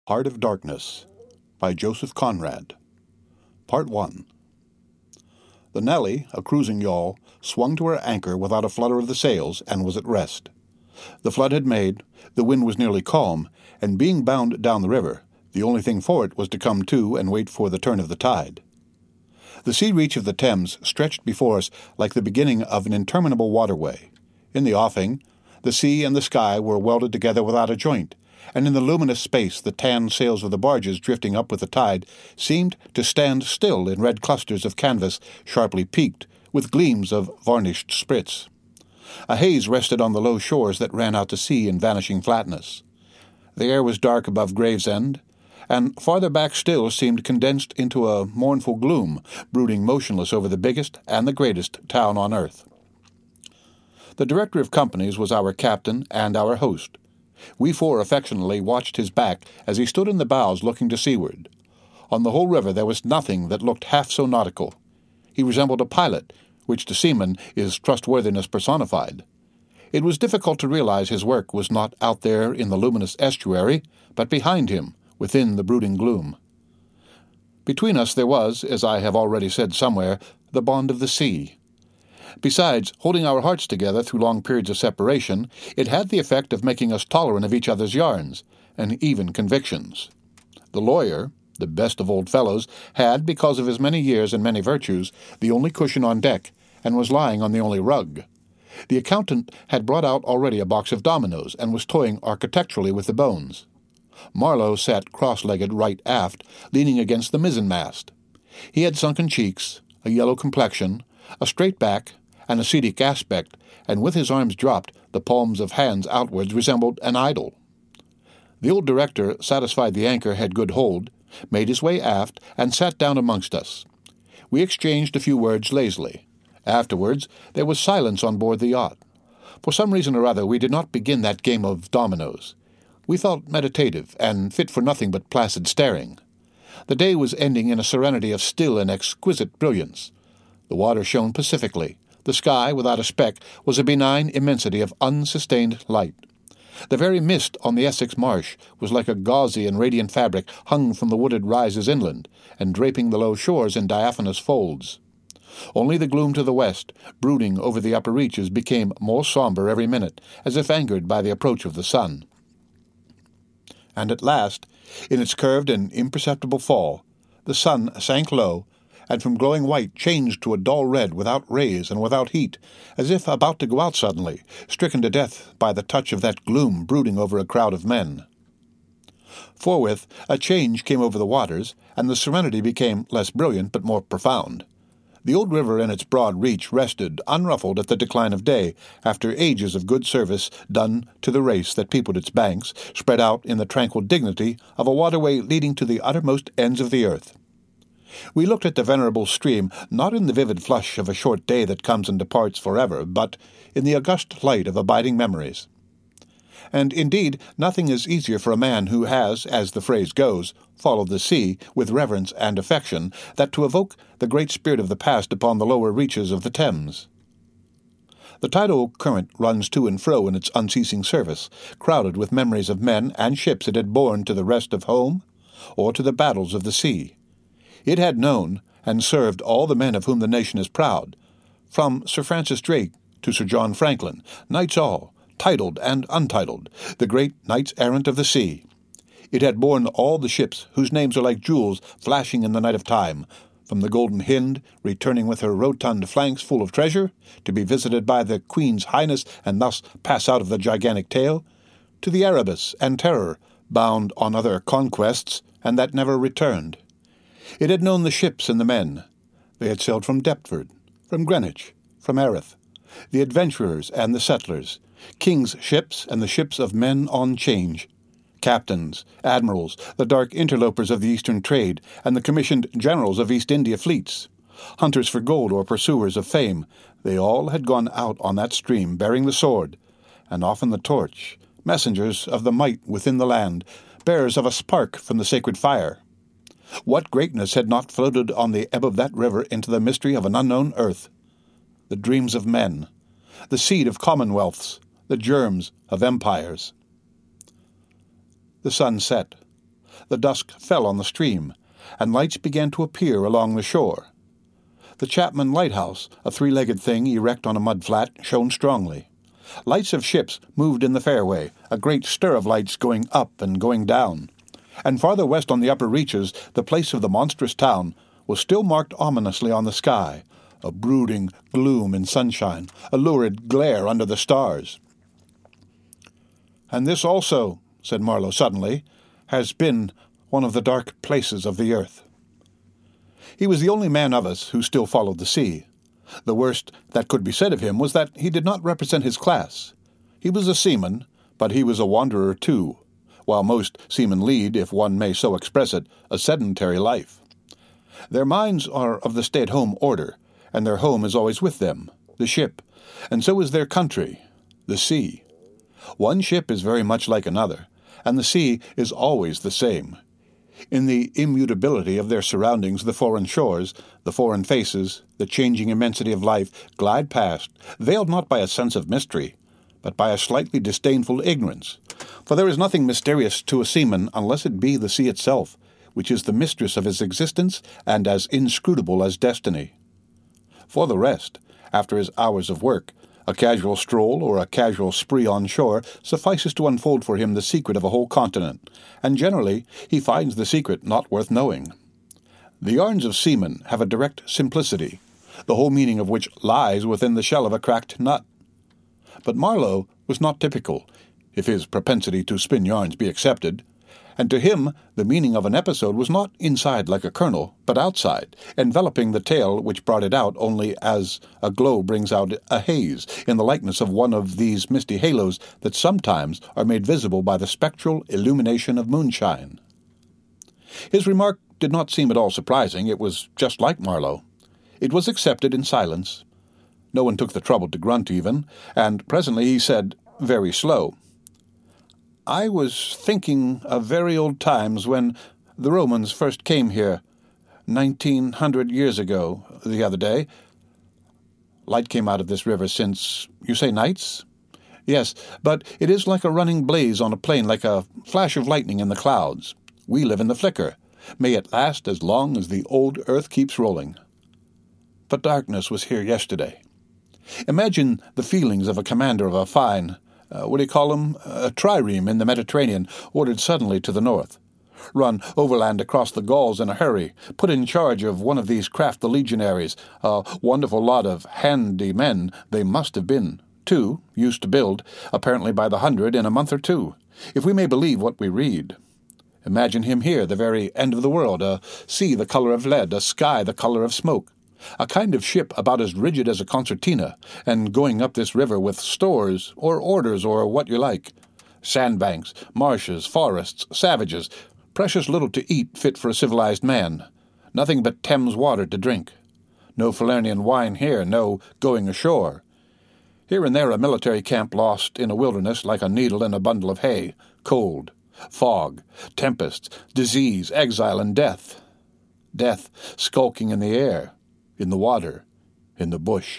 Heart of Darkness by Joseph Conrad. Part 1. The Nelly, a cruising yawl, swung to her anchor without a flutter of the sails and was at rest. The flood had made, the wind was nearly calm, and being bound down the river, the only thing for it was to come to and wait for the turn of the tide. The sea reach of the Thames stretched before us like the beginning of an interminable waterway. In the offing, the sea and the sky were welded together without a joint, and in the luminous space the tan sails of the barges drifting up with the tide seemed to stand still in red clusters of canvas sharply peaked, with gleams of varnished sprits. A haze rested on the low shores that ran out to sea in vanishing flatness. The air was dark above Gravesend, and farther back still seemed condensed into a mournful gloom, brooding motionless over the biggest and the greatest town on earth. The director of companies was our captain and our host. We four affectionately watched his back as he stood in the bows looking to seaward. On the whole river there was nothing that looked half so nautical. He resembled a pilot, which to seamen is trustworthiness personified. It was difficult to realize his work was not out there in the luminous estuary, but behind him, within the brooding gloom. Between us there was, as I have already said somewhere, the bond of the sea. Besides holding our hearts together through long periods of separation, it had the effect of making us tolerant of each other's yarns, and even convictions. The lawyer, the best of old fellows, had, because of his many years and many virtues, the only cushion on deck, and was lying on the only rug. The accountant had brought out already a box of dominoes, and was toying architecturally with the bones. Marlowe sat cross-legged right aft, leaning against the mizzen-mast. He had sunken cheeks, a yellow complexion, a straight back, an ascetic aspect, and with his arms dropped, the palms of hands outwards resembled an idol. The old director, satisfied the anchor had good hold, made his way aft, and sat down amongst us. We exchanged a few words lazily. Afterwards there was silence on board the yacht. For some reason or other we did not begin that game of dominoes. We felt meditative, and fit for nothing but placid staring. The day was ending in a serenity of still and exquisite brilliance. The water shone pacifically. The sky, without a speck, was a benign immensity of unsustained light. The very mist on the Essex marsh was like a gauzy and radiant fabric hung from the wooded rises inland, and draping the low shores in diaphanous folds. Only the gloom to the west, brooding over the upper reaches, became more sombre every minute, as if angered by the approach of the sun. And at last, in its curved and imperceptible fall, the sun sank low, and from glowing white changed to a dull red without rays and without heat, as if about to go out suddenly, stricken to death by the touch of that gloom brooding over a crowd of men. Forthwith a change came over the waters, and the serenity became less brilliant but more profound. The old river in its broad reach rested, unruffled at the decline of day, after ages of good service done to the race that peopled its banks, spread out in the tranquil dignity of a waterway leading to the uttermost ends of the earth. We looked at the venerable stream not in the vivid flush of a short day that comes and departs forever, but in the august light of abiding memories. And indeed nothing is easier for a man who has, as the phrase goes, followed the sea with reverence and affection, than to evoke the great spirit of the past upon the lower reaches of the Thames. The tidal current runs to and fro in its unceasing service, crowded with memories of men and ships it had borne to the rest of home, or to the battles of the sea. It had known and served all the men of whom the nation is proud, from Sir Francis Drake to Sir John Franklin, knights all, titled and untitled, the great knights-errant of the sea. It had borne all the ships whose names are like jewels flashing in the night of time, from the Golden Hind, returning with her rotund flanks full of treasure, to be visited by the Queen's Highness and thus pass out of the gigantic tale, to the Erebus and Terror, bound on other conquests, and that never returned. It had known the ships and the men. They had sailed from Deptford, from Greenwich, from Erith, the adventurers and the settlers, kings' ships and the ships of men on change, captains, admirals, the dark interlopers of the Eastern trade, and the commissioned generals of East India fleets, hunters for gold or pursuers of fame. They all had gone out on that stream bearing the sword, and often the torch, messengers of the might within the land, bearers of a spark from the sacred fire. What greatness had not floated on the ebb of that river into the mystery of an unknown earth? The dreams of men, the seed of commonwealths, the germs of empires. The sun set. The dusk fell on the stream, and lights began to appear along the shore. The Chapman Lighthouse, a three-legged thing erect on a mud flat, shone strongly. Lights of ships moved in the fairway, a great stir of lights going up and going down. And farther west on the upper reaches, the place of the monstrous town was still marked ominously on the sky, a brooding gloom in sunshine, a lurid glare under the stars. "And this also," said Marlowe suddenly, "has been one of the dark places of the earth." He was the only man of us who still followed the sea. The worst that could be said of him was that he did not represent his class. He was a seaman, but he was a wanderer too, while most seamen lead, if one may so express it, a sedentary life. Their minds are of the stay-at-home order, and their home is always with them, the ship, and so is their country, the sea. One ship is very much like another, and the sea is always the same. In the immutability of their surroundings, the foreign shores, the foreign faces, the changing immensity of life glide past, veiled not by a sense of mystery, but by a slightly disdainful ignorance. For there is nothing mysterious to a seaman unless it be the sea itself, which is the mistress of his existence and as inscrutable as destiny. For the rest, after his hours of work, a casual stroll or a casual spree on shore suffices to unfold for him the secret of a whole continent, and generally he finds the secret not worth knowing. The yarns of seamen have a direct simplicity, the whole meaning of which lies within the shell of a cracked nut. But Marlowe was not typical, if his propensity to spin yarns be accepted, and to him the meaning of an episode was not inside like a kernel, but outside, enveloping the tale which brought it out only as a glow brings out a haze, in the likeness of one of these misty halos that sometimes are made visible by the spectral illumination of moonshine. His remark did not seem at all surprising. It was just like Marlowe. It was accepted in silence. No one took the trouble to grunt even, and presently he said, very slow, "I was thinking of very old times when the Romans first came here, 1900 years ago, the other day. Light came out of this river since, you say nights? Yes, but it is like a running blaze on a plain, like a flash of lightning in the clouds. We live in the flicker. May it last as long as the old earth keeps rolling. But darkness was here yesterday. Imagine the feelings of a commander of a fine, a trireme in the Mediterranean, ordered suddenly to the north. Run overland across the Gauls in a hurry, put in charge of one of these craft the legionaries, a wonderful lot of handy men they must have been, too, used to build, apparently by the hundred in a month or two, if we may believe what we read. Imagine him here, the very end of the world, a sea the color of lead, a sky the color of smoke, a kind of ship about as rigid as a concertina, and going up this river with stores, or orders, or what you like. Sandbanks, marshes, forests, savages, precious little to eat fit for a civilized man, nothing but Thames water to drink. No Falernian wine here, no going ashore. Here and there a military camp lost in a wilderness like a needle in a bundle of hay, cold, fog, tempests, disease, exile, and death. Death skulking in the air, in the water, in the bush.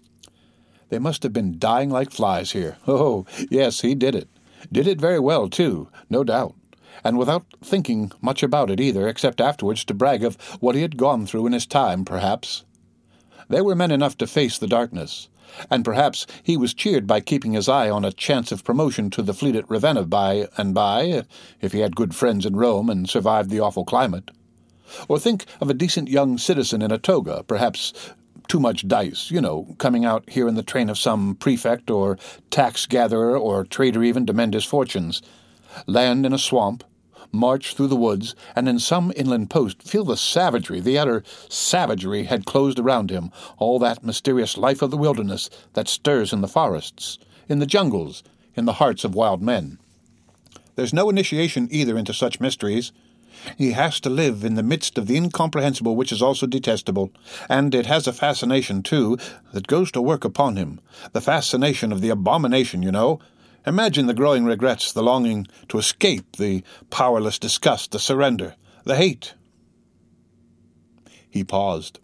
They must have been dying like flies here. Oh, yes, he did it. Did it very well, too, no doubt, and without thinking much about it either, except afterwards to brag of what he had gone through in his time, perhaps. There were men enough to face the darkness, and perhaps he was cheered by keeping his eye on a chance of promotion to the fleet at Ravenna by and by, if he had good friends in Rome and survived the awful climate. Or think of a decent young citizen in a toga, perhaps too much dice, coming out here in the train of some prefect or tax-gatherer or trader even to mend his fortunes. Land in a swamp, march through the woods, and in some inland post feel the savagery, the utter savagery had closed around him, all that mysterious life of the wilderness that stirs in the forests, in the jungles, in the hearts of wild men. There's no initiation either into such mysteries. He has to live in the midst of the incomprehensible which is also detestable, and it has a fascination, too, that goes to work upon him, the fascination of the abomination, Imagine the growing regrets, the longing to escape, the powerless disgust, the surrender, the hate. He paused.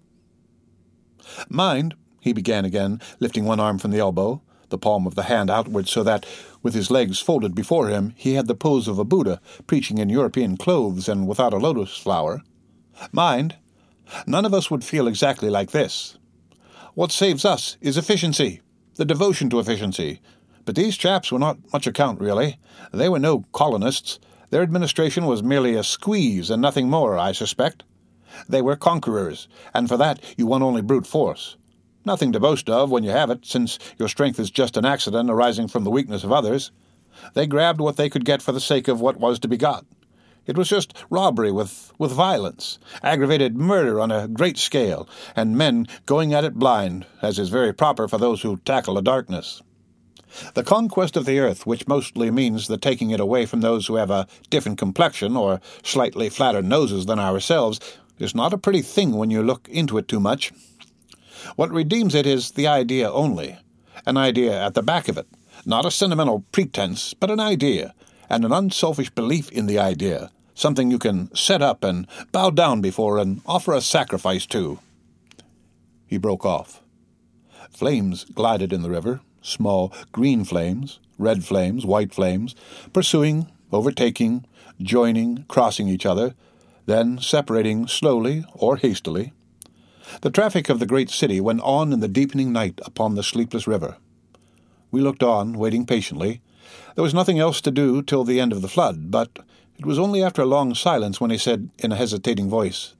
"Mind," he began again, lifting one arm from the elbow, the palm of the hand outward so that, With his legs folded before him, he had the pose of a Buddha, preaching in European clothes and without a lotus flower. Mind, none of us would feel exactly like this. What saves us is efficiency, the devotion to efficiency. But these chaps were not much account, really. They were no colonists. Their administration was merely a squeeze and nothing more, I suspect. They were conquerors, and for that you won only brute force. Nothing to boast of when you have it, since your strength is just an accident arising from the weakness of others. They grabbed what they could get for the sake of what was to be got. It was just robbery with violence, aggravated murder on a great scale, and men going at it blind, as is very proper for those who tackle the darkness. The conquest of the earth, which mostly means the taking it away from those who have a different complexion or slightly flatter noses than ourselves, is not a pretty thing when you look into it too much. What redeems it is the idea only, an idea at the back of it, not a sentimental pretense, but an idea, and an unselfish belief in the idea, something you can set up and bow down before and offer a sacrifice to. He broke off. Flames glided in the river, small green flames, red flames, white flames, pursuing, overtaking, joining, crossing each other, then separating slowly or hastily. The traffic of the great city went on in the deepening night upon the sleepless river. We looked on, waiting patiently. There was nothing else to do till the end of the flood, but it was only after a long silence when he said in a hesitating voice,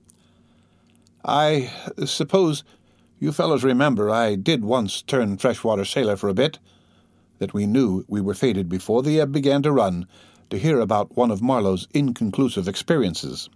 "I suppose you fellows remember I did once turn freshwater sailor for a bit," that we knew we were fated before the ebb began to run to hear about one of Marlowe's inconclusive experiences.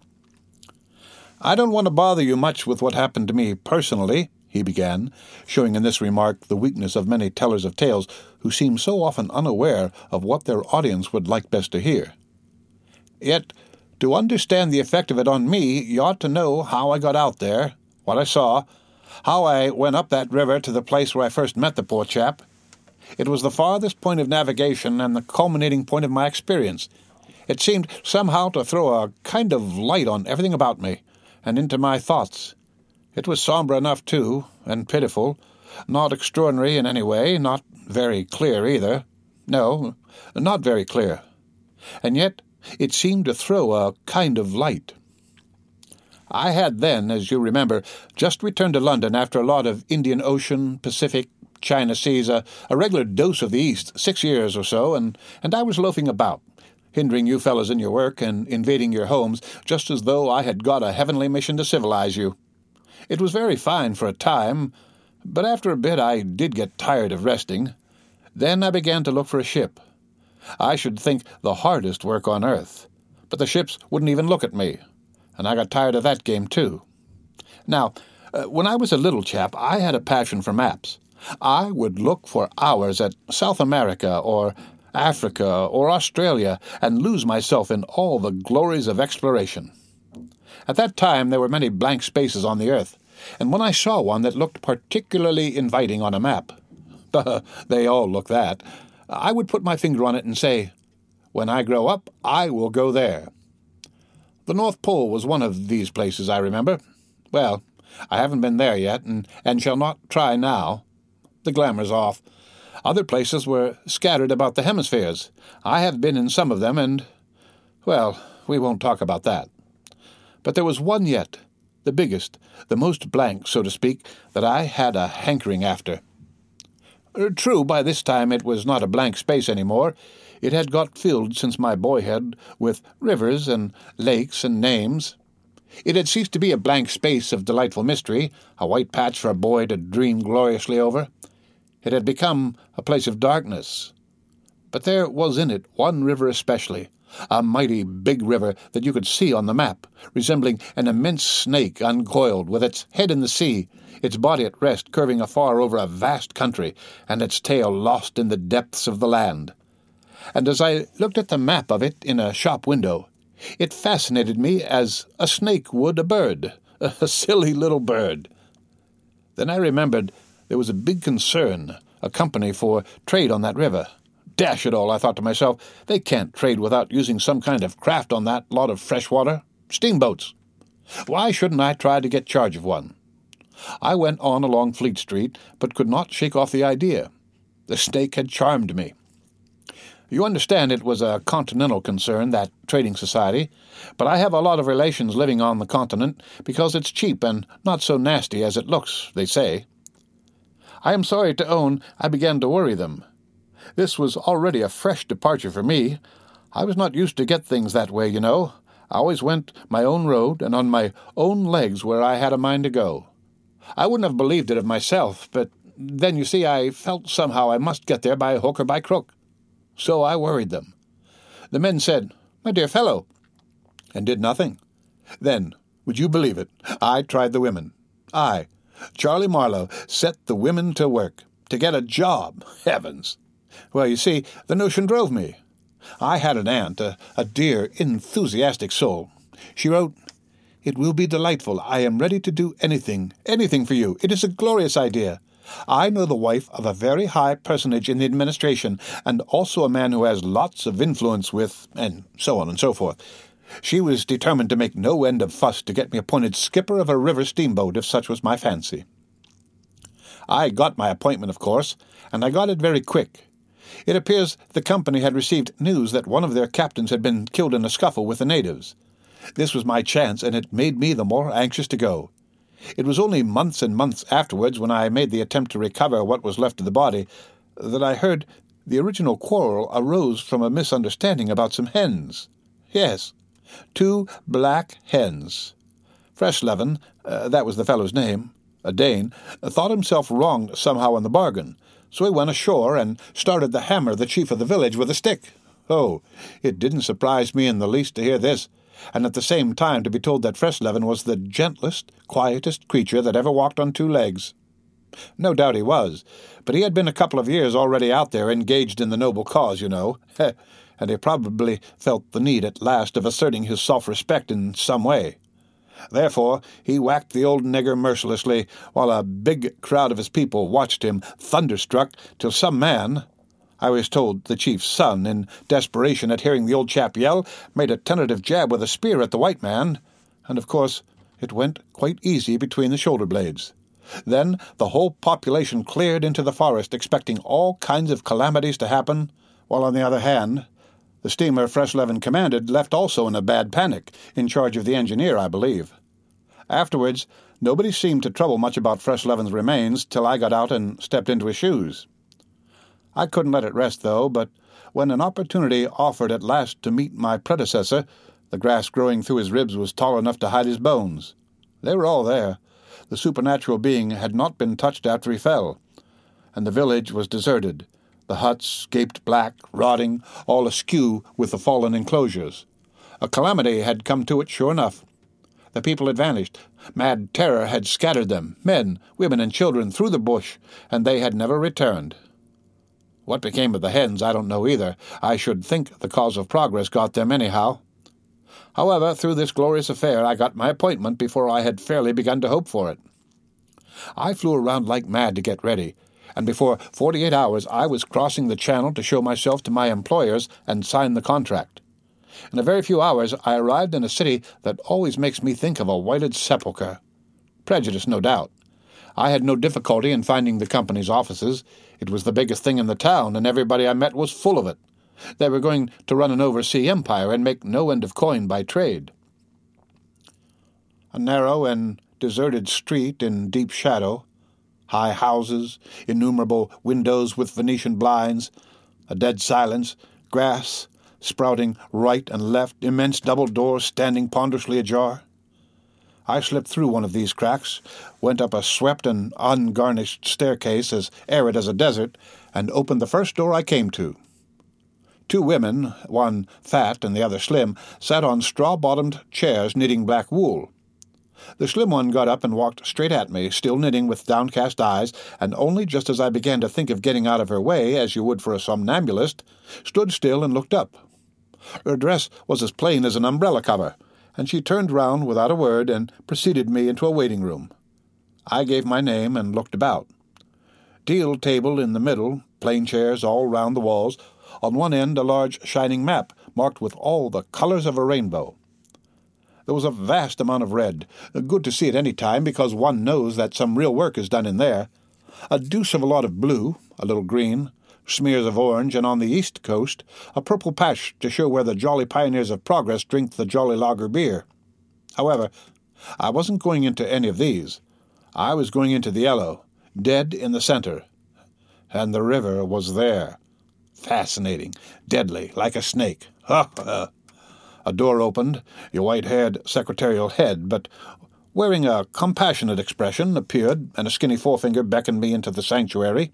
"I don't want to bother you much with what happened to me personally," he began, showing in this remark the weakness of many tellers of tales who seem so often unaware of what their audience would like best to hear. "Yet, to understand the effect of it on me, you ought to know how I got out there, what I saw, how I went up that river to the place where I first met the poor chap. It was the farthest point of navigation and the culminating point of my experience. It seemed somehow to throw a kind of light on everything about me, and into my thoughts. It was sombre enough, too, and pitiful, not extraordinary in any way, not very clear either. No, not very clear. And yet it seemed to throw a kind of light. I had then, as you remember, just returned to London after a lot of Indian Ocean, Pacific, China seas, a regular dose of the East, 6 years or so, and I was loafing about, hindering you fellows in your work and invading your homes, just as though I had got a heavenly mission to civilize you. It was very fine for a time, but after a bit I did get tired of resting. Then I began to look for a ship. I should think the hardest work on earth, but the ships wouldn't even look at me, and I got tired of that game too. Now, when I was a little chap, I had a passion for maps. I would look for hours at South America or Africa or Australia and lose myself in all the glories of exploration. At that time there were many blank spaces on the earth, and when I saw one that looked particularly inviting on a map, they all look that, I would put my finger on it and say, "When I grow up, I will go there." The North Pole was one of these places, I remember. Well, I haven't been there yet, and shall not try now. The glamour's off. Other places were scattered about the hemispheres. I have been in some of them, and, well, we won't talk about that. But there was one yet, the biggest, the most blank, so to speak, that I had a hankering after. True, by this time it was not a blank space any more. It had got filled since my boyhood with rivers and lakes and names. It had ceased to be a blank space of delightful mystery, a white patch for a boy to dream gloriously over. It had become a place of darkness. But there was in it one river especially, a mighty big river that you could see on the map, resembling an immense snake uncoiled, with its head in the sea, its body at rest curving afar over a vast country, and its tail lost in the depths of the land. And as I looked at the map of it in a shop window, it fascinated me as a snake would a bird, a silly little bird. Then I remembered there was a big concern, a company for trade on that river. Dash it all, I thought to myself, they can't trade without using some kind of craft on that lot of fresh water. Steamboats. Why shouldn't I try to get charge of one? I went on along Fleet Street, but could not shake off the idea. The snake had charmed me. You understand it was a continental concern, that trading society, but I have a lot of relations living on the continent because it's cheap and not so nasty as it looks, they say. I am sorry to own I began to worry them. This was already a fresh departure for me. I was not used to get things that way, you know. I always went my own road and on my own legs where I had a mind to go. I wouldn't have believed it of myself, but then, you see, I felt somehow I must get there by hook or by crook. So I worried them. The men said, "My dear fellow," and did nothing. Then, would you believe it, I tried the women. I, Charlie Marlowe, set the women to work, to get a job. Heavens! Well, you see, the notion drove me. I had an aunt, a dear, enthusiastic soul. She wrote, "It will be delightful. I am ready to do anything for you. It is a glorious idea. I know the wife of a very high personage in the administration, and also a man who has lots of influence with," and so on and so forth. She was determined to make no end of fuss to get me appointed skipper of a river steamboat, if such was my fancy. I got my appointment, of course, and I got it very quick. It appears the company had received news that one of their captains had been killed in a scuffle with the natives. This was my chance, and it made me the more anxious to go. It was only months and months afterwards, when I made the attempt to recover what was left of the body, that I heard the original quarrel arose from a misunderstanding about some hens. Yes, 2 black hens. Freshlevin, that was the fellow's name, a Dane, thought himself wronged somehow in the bargain, so he went ashore and started to hammer the chief of the village with a stick. Oh, it didn't surprise me in the least to hear this, and at the same time to be told that Freshlevin was the gentlest, quietest creature that ever walked on 2 legs. No doubt he was, but he had been a couple of years already out there engaged in the noble cause, you know, and he probably felt the need at last of asserting his self-respect in some way. Therefore he whacked the old nigger mercilessly, while a big crowd of his people watched him, thunderstruck, till some man, I was told the chief's son, in desperation at hearing the old chap yell, made a tentative jab with a spear at the white man, and of course it went quite easy between the shoulder blades. Then the whole population cleared into the forest, expecting all kinds of calamities to happen, while on the other hand, the steamer Freshlevin commanded left also in a bad panic, in charge of the engineer, I believe. Afterwards, nobody seemed to trouble much about Freshlevin's remains till I got out and stepped into his shoes. I couldn't let it rest, though, but when an opportunity offered at last to meet my predecessor, the grass growing through his ribs was tall enough to hide his bones. They were all there. The supernatural being had not been touched after he fell, and the village was deserted. The huts gaped black, rotting, all askew with the fallen enclosures. A calamity had come to it, sure enough. The people had vanished. Mad terror had scattered them, men, women, and children, through the bush, and they had never returned. What became of the hens, I don't know either. I should think the cause of progress got them anyhow. However, through this glorious affair I got my appointment before I had fairly begun to hope for it. I flew around like mad to get ready, and before 48 hours I was crossing the channel to show myself to my employers and sign the contract. In a very few hours I arrived in a city that always makes me think of a whited sepulchre. Prejudice, no doubt. I had no difficulty in finding the company's offices. It was the biggest thing in the town, and everybody I met was full of it. They were going to run an oversea empire and make no end of coin by trade. A narrow and deserted street in deep shadow, high houses, innumerable windows with Venetian blinds, a dead silence, grass sprouting right and left, immense double doors standing ponderously ajar. I slipped through one of these cracks, went up a swept and ungarnished staircase as arid as a desert, and opened the first door I came to. 2 women, one fat and the other slim, sat on straw-bottomed chairs knitting black wool. The slim one got up and walked straight at me, still knitting with downcast eyes, and only just as I began to think of getting out of her way, as you would for a somnambulist, stood still and looked up. Her dress was as plain as an umbrella cover, and she turned round without a word and preceded me into a waiting room. I gave my name and looked about. Deal table in the middle, plain chairs all round the walls, on one end a large shining map marked with all the colours of a rainbow. There was a vast amount of red, good to see at any time because one knows that some real work is done in there, a deuce of a lot of blue, a little green, smears of orange, and on the east coast, a purple patch to show where the jolly pioneers of progress drink the jolly lager beer. However, I wasn't going into any of these. I was going into the yellow, dead in the center. And the river was there. Fascinating, deadly, like a snake. Ha ha! A door opened, your white-haired secretarial head, but wearing a compassionate expression, appeared, and a skinny forefinger beckoned me into the sanctuary.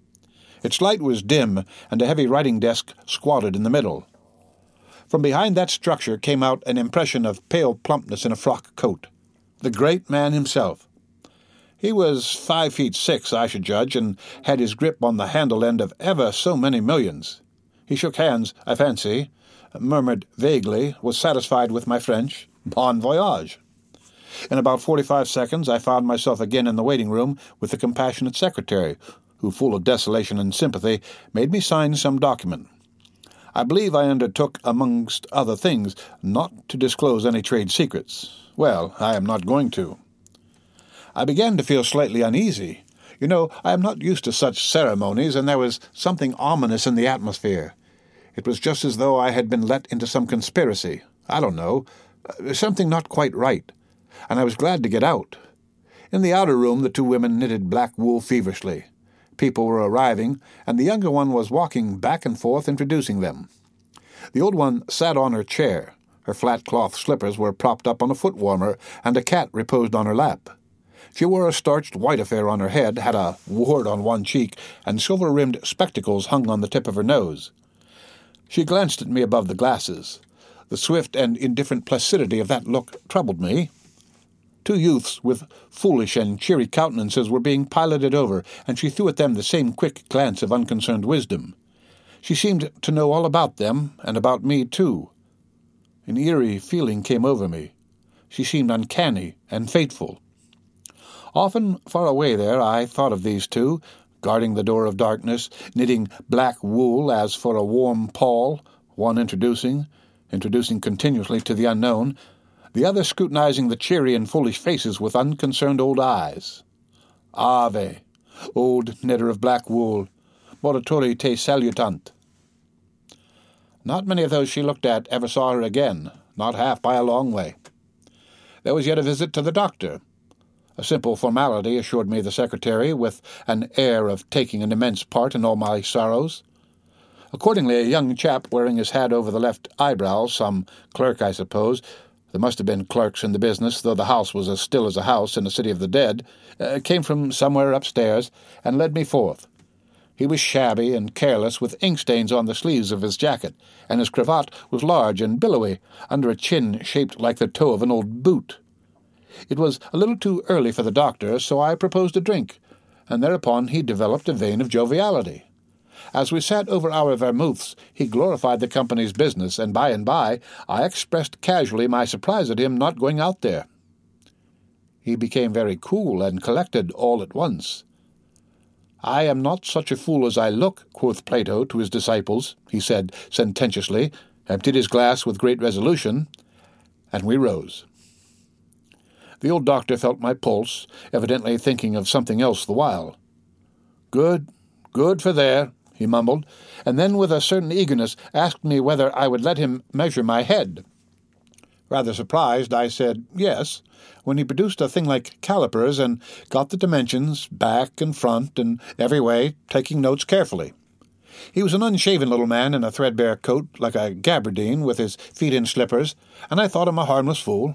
Its light was dim, and a heavy writing desk squatted in the middle. From behind that structure came out an impression of pale plumpness in a frock coat. The great man himself. He was 5'6", I should judge, and had his grip on the handle end of ever so many millions. He shook hands, I fancy, murmured vaguely, was satisfied with my French. Bon voyage. In about 45 seconds I found myself again in the waiting room with the compassionate secretary, who, full of desolation and sympathy, made me sign some document. I believe I undertook, amongst other things, not to disclose any trade secrets. Well, I am not going to. I began to feel slightly uneasy. You know, I am not used to such ceremonies, and there was something ominous in the atmosphere. It was just as though I had been let into some conspiracy. I don't know. Something not quite right. And I was glad to get out. In the outer room the two women knitted black wool feverishly. People were arriving, and the younger one was walking back and forth introducing them. The old one sat on her chair. Her flat cloth slippers were propped up on a foot warmer, and a cat reposed on her lap. She wore a starched white affair on her head, had a wart on one cheek, and silver-rimmed spectacles hung on the tip of her nose. She glanced at me above the glasses. The swift and indifferent placidity of that look troubled me. Two youths with foolish and cheery countenances were being piloted over, and she threw at them the same quick glance of unconcerned wisdom. She seemed to know all about them, and about me, too. An eerie feeling came over me. She seemed uncanny and fateful. Often, far away there, I thought of these two, guarding the door of darkness, knitting black wool as for a warm pall, one introducing continuously to the unknown, the other scrutinizing the cheery and foolish faces with unconcerned old eyes. Ave, old knitter of black wool, morituri te salutant. Not many of those she looked at ever saw her again, not half by a long way. There was yet a visit to the doctor. A simple formality, assured me the secretary, with an air of taking an immense part in all my sorrows. Accordingly, a young chap wearing his hat over the left eyebrow, some clerk, I suppose, there must have been clerks in the business, though the house was as still as a house in a city of the dead, came from somewhere upstairs and led me forth. He was shabby and careless, with ink stains on the sleeves of his jacket, and his cravat was large and billowy, under a chin shaped like the toe of an old boot. It was a little too early for the doctor, so I proposed a drink, and thereupon he developed a vein of joviality. As we sat over our vermouths, he glorified the company's business, and by I expressed casually my surprise at him not going out there. He became very cool and collected all at once. "I am not such a fool as I look," quoth Plato to his disciples, he said sententiously, emptied his glass with great resolution, and we rose. The old doctor felt my pulse, evidently thinking of something else the while. Good for there," he mumbled, and then with a certain eagerness asked me whether I would let him measure my head. Rather surprised, I said yes, when he produced a thing like calipers and got the dimensions, back and front and every way, taking notes carefully. He was an unshaven little man in a threadbare coat like a gabardine with his feet in slippers, and I thought him a harmless fool.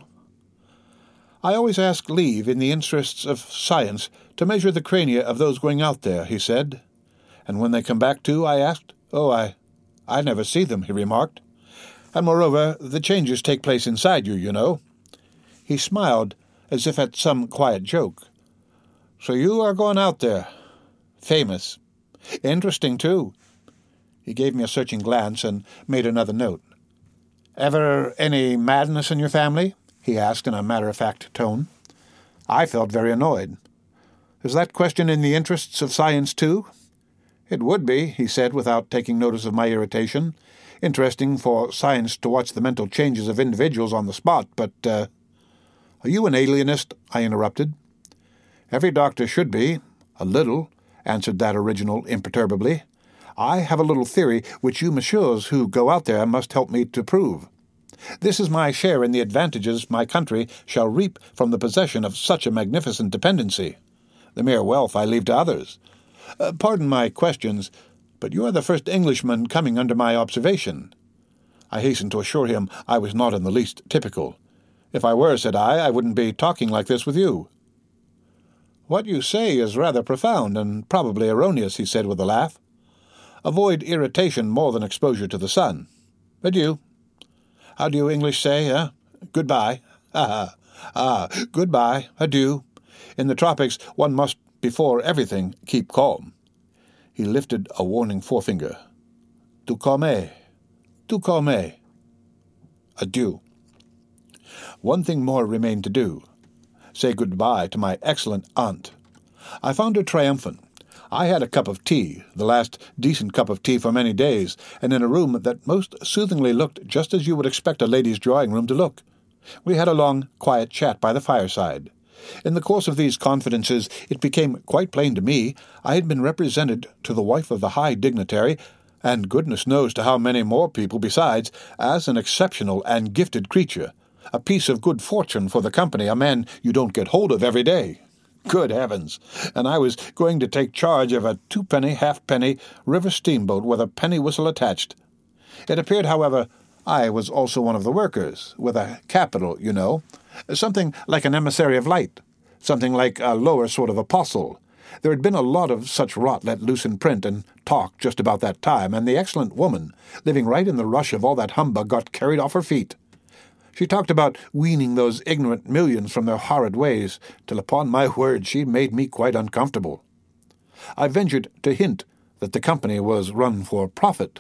"I always ask leave, in the interests of science, to measure the crania of those going out there," he said. "And when they come back too?" I asked. "Oh, I never see them," he remarked. "And moreover, the changes take place inside you know." He smiled, as if at some quiet joke. "So you are going out there. Famous. Interesting, too." He gave me a searching glance and made another note. "Ever any madness in your family?" he asked in a matter-of-fact tone. I felt very annoyed. "Is that question in the interests of science, too?" "It would be," he said, without taking notice of my irritation. "Interesting for science to watch the mental changes of individuals on the spot, but, Are you an alienist?" I interrupted. "Every doctor should be. A little," answered that original imperturbably. I have a little theory which you messieurs who go out there must help me to prove. This is my share in the advantages my country shall reap from the possession of such a magnificent dependency. The mere wealth I leave to others. Pardon my questions, but you are the first Englishman coming under my observation. I hastened to assure him I was not in the least typical. If I were, said I wouldn't be talking like this with you. What you say is rather profound and probably erroneous, he said with a laugh. Avoid irritation more than exposure to the sun. Adieu. How do you English say, eh? Goodbye. Goodbye. Adieu. In the tropics, one must, before everything, keep calm. He lifted a warning forefinger. Tu calme. Tu calme. Adieu. One thing more remained to do. Say goodbye to my excellent aunt. I found her triumphant. I had a cup of tea, the last decent cup of tea for many days, and in a room that most soothingly looked just as you would expect a lady's drawing-room to look. We had a long, quiet chat by the fireside. In the course of these confidences it became quite plain to me I had been represented to the wife of the high dignitary, and goodness knows to how many more people besides, as an exceptional and gifted creature, a piece of good fortune for the company, a man you don't get hold of every day. Good heavens! And I was going to take charge of a two-penny, half-penny river steamboat with a penny whistle attached. It appeared, however, I was also one of the workers, with a capital, you know, something like an emissary of light, something like a lower sort of apostle. There had been a lot of such rot let loose in print and talk just about that time, and the excellent woman, living right in the rush of all that humbug, got carried off her feet. She talked about weaning those ignorant millions from their horrid ways, till upon my word she made me quite uncomfortable. I ventured to hint that the company was run for profit.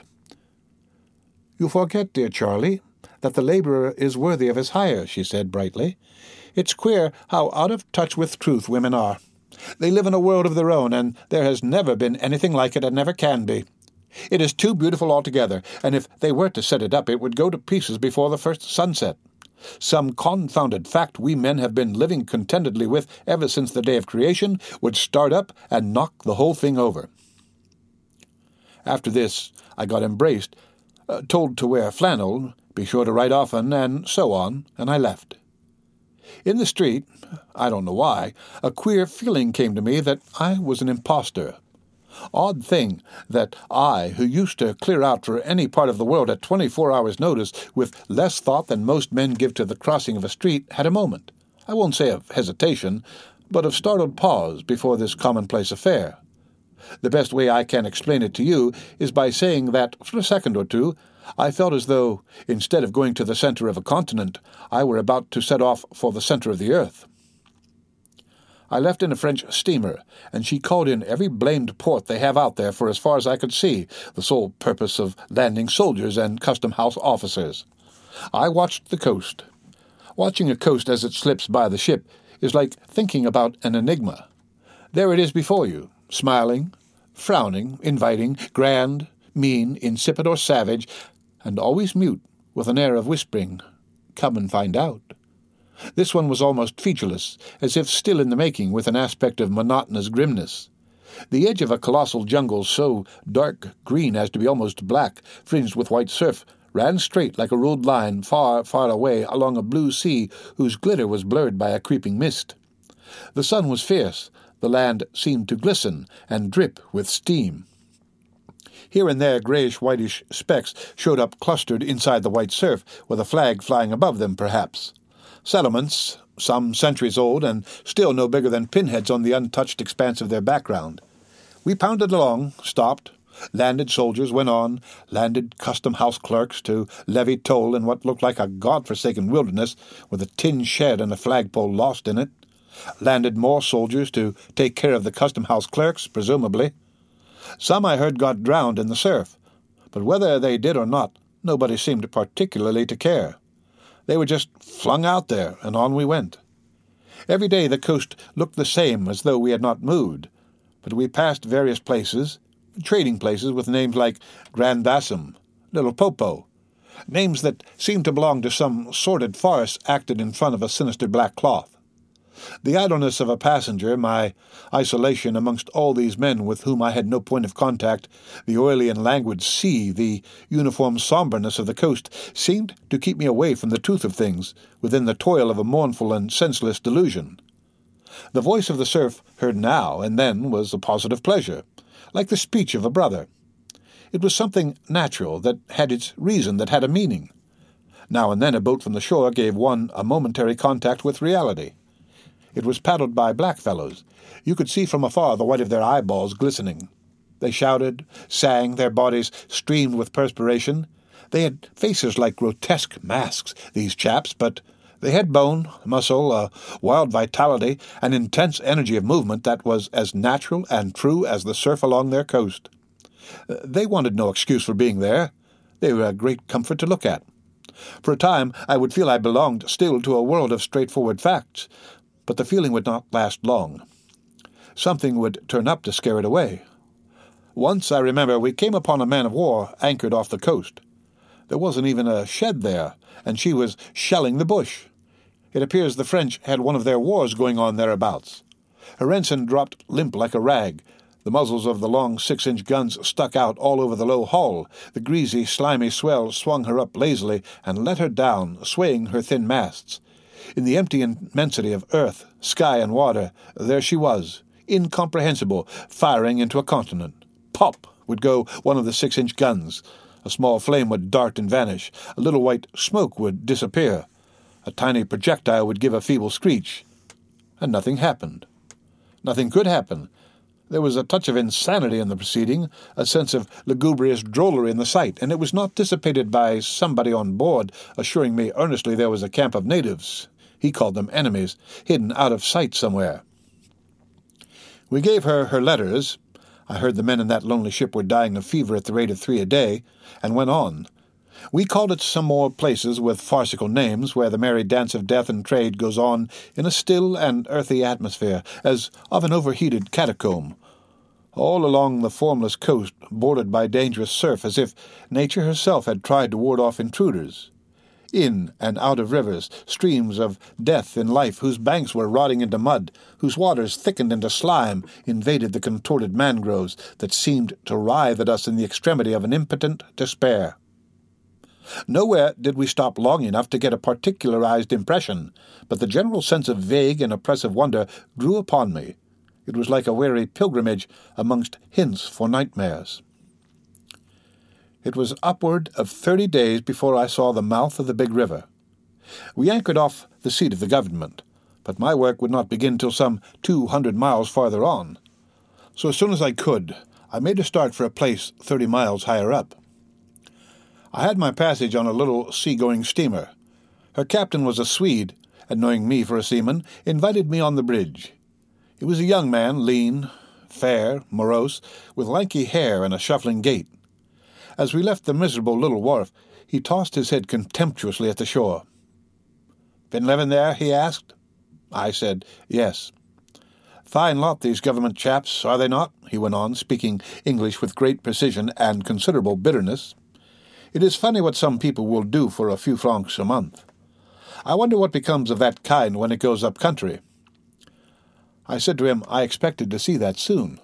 You forget, dear Charlie, that the labourer is worthy of his hire, she said brightly. It's queer how out of touch with truth women are. They live in a world of their own, and there has never been anything like it and never can be. It is too beautiful altogether, and if they were to set it up, it would go to pieces before the first sunset. Some confounded fact we men have been living contentedly with ever since the day of creation would start up and knock the whole thing over. After this, I got embraced, told to wear flannel, be sure to write often, and so on, and I left. In the street, I don't know why, a queer feeling came to me that I was an impostor. Odd thing that I, who used to clear out for any part of the world at 24 hours' notice with less thought than most men give to the crossing of a street, had a moment, I won't say of hesitation, but of startled pause before this commonplace affair. The best way I can explain it to you is by saying that, for a second or two, I felt as though, instead of going to the center of a continent, I were about to set off for the center of the earth. I left in a French steamer, and she called in every blamed port they have out there for as far as I could see, the sole purpose of landing soldiers and custom-house officers. I watched the coast. Watching a coast as it slips by the ship is like thinking about an enigma. There it is before you, smiling, frowning, inviting, grand, mean, insipid or savage, and always mute, with an air of whispering, "Come and find out." This one was almost featureless, as if still in the making, with an aspect of monotonous grimness. The edge of a colossal jungle so dark green as to be almost black, fringed with white surf, ran straight like a ruled line far, far away along a blue sea whose glitter was blurred by a creeping mist. The sun was fierce, the land seemed to glisten and drip with steam. Here and there greyish-whitish specks showed up clustered inside the white surf, with a flag flying above them, perhaps. Settlements, some centuries old, and still no bigger than pinheads on the untouched expanse of their background. We pounded along, stopped, landed soldiers, went on, landed custom-house clerks to levy toll in what looked like a god-forsaken wilderness with a tin shed and a flagpole lost in it, landed more soldiers to take care of the custom-house clerks, presumably. Some I heard got drowned in the surf, but whether they did or not, nobody seemed particularly to care. They were just flung out there, and on we went. Every day the coast looked the same, as though we had not moved, but we passed various places, trading places with names like Grand Bassam, Little Popo, names that seemed to belong to some sordid farce acted in front of a sinister black cloth. The idleness of a passenger, my isolation amongst all these men with whom I had no point of contact, the oily and languid sea, the uniform sombreness of the coast, seemed to keep me away from the truth of things, within the toil of a mournful and senseless delusion. The voice of the surf, heard now and then, was a positive pleasure, like the speech of a brother. It was something natural, that had its reason, that had a meaning. Now and then a boat from the shore gave one a momentary contact with reality. It was paddled by blackfellows. You could see from afar the white of their eyeballs glistening. They shouted, sang, their bodies streamed with perspiration. They had faces like grotesque masks, these chaps, but they had bone, muscle, a wild vitality, an intense energy of movement that was as natural and true as the surf along their coast. They wanted no excuse for being there. They were a great comfort to look at. For a time I would feel I belonged still to a world of straightforward facts, but the feeling would not last long. Something would turn up to scare it away. Once, I remember, we came upon a man-of-war anchored off the coast. There wasn't even a shed there, and she was shelling the bush. It appears the French had one of their wars going on thereabouts. Her ensign dropped limp like a rag. The muzzles of the long 6-inch guns stuck out all over the low hull. The greasy, slimy swell swung her up lazily and let her down, swaying her thin masts. In the empty immensity of earth, sky, and water, there she was, incomprehensible, firing into a continent. Pop would go one of the 6-inch guns. A small flame would dart and vanish. A little white smoke would disappear. A tiny projectile would give a feeble screech. And nothing happened. Nothing could happen. There was a touch of insanity in the proceeding, a sense of lugubrious drollery in the sight, and it was not dissipated by somebody on board assuring me earnestly there was a camp of natives. He called them enemies, hidden out of sight somewhere. We gave her her letters. I heard the men in that lonely ship were dying of fever at the rate of 3 a day, and went on. We called at some more places with farcical names, where the merry dance of death and trade goes on in a still and earthy atmosphere, as of an overheated catacomb. All along the formless coast, bordered by dangerous surf, as if nature herself had tried to ward off intruders. In and out of rivers, streams of death in life, whose banks were rotting into mud, whose waters thickened into slime, invaded the contorted mangroves that seemed to writhe at us in the extremity of an impotent despair. Nowhere did we stop long enough to get a particularized impression, but the general sense of vague and oppressive wonder grew upon me. It was like a weary pilgrimage amongst hints for nightmares. It was upward of 30 days before I saw the mouth of the big river. We anchored off the seat of the government, but my work would not begin till some 200 miles farther on. So as soon as I could, I made a start for a place 30 miles higher up. I had my passage on a little sea-going steamer. Her captain was a Swede, and knowing me for a seaman, invited me on the bridge. He was a young man, lean, fair, morose, with lanky hair and a shuffling gait. As we left the miserable little wharf, he tossed his head contemptuously at the shore. "Been living there?" he asked. I said, "Yes." "Fine lot, these government chaps, are they not?" he went on, speaking English with great precision and considerable bitterness. "It is funny what some people will do for a few francs a month. I wonder what becomes of that kind when it goes up country." I said to him I expected to see that soon.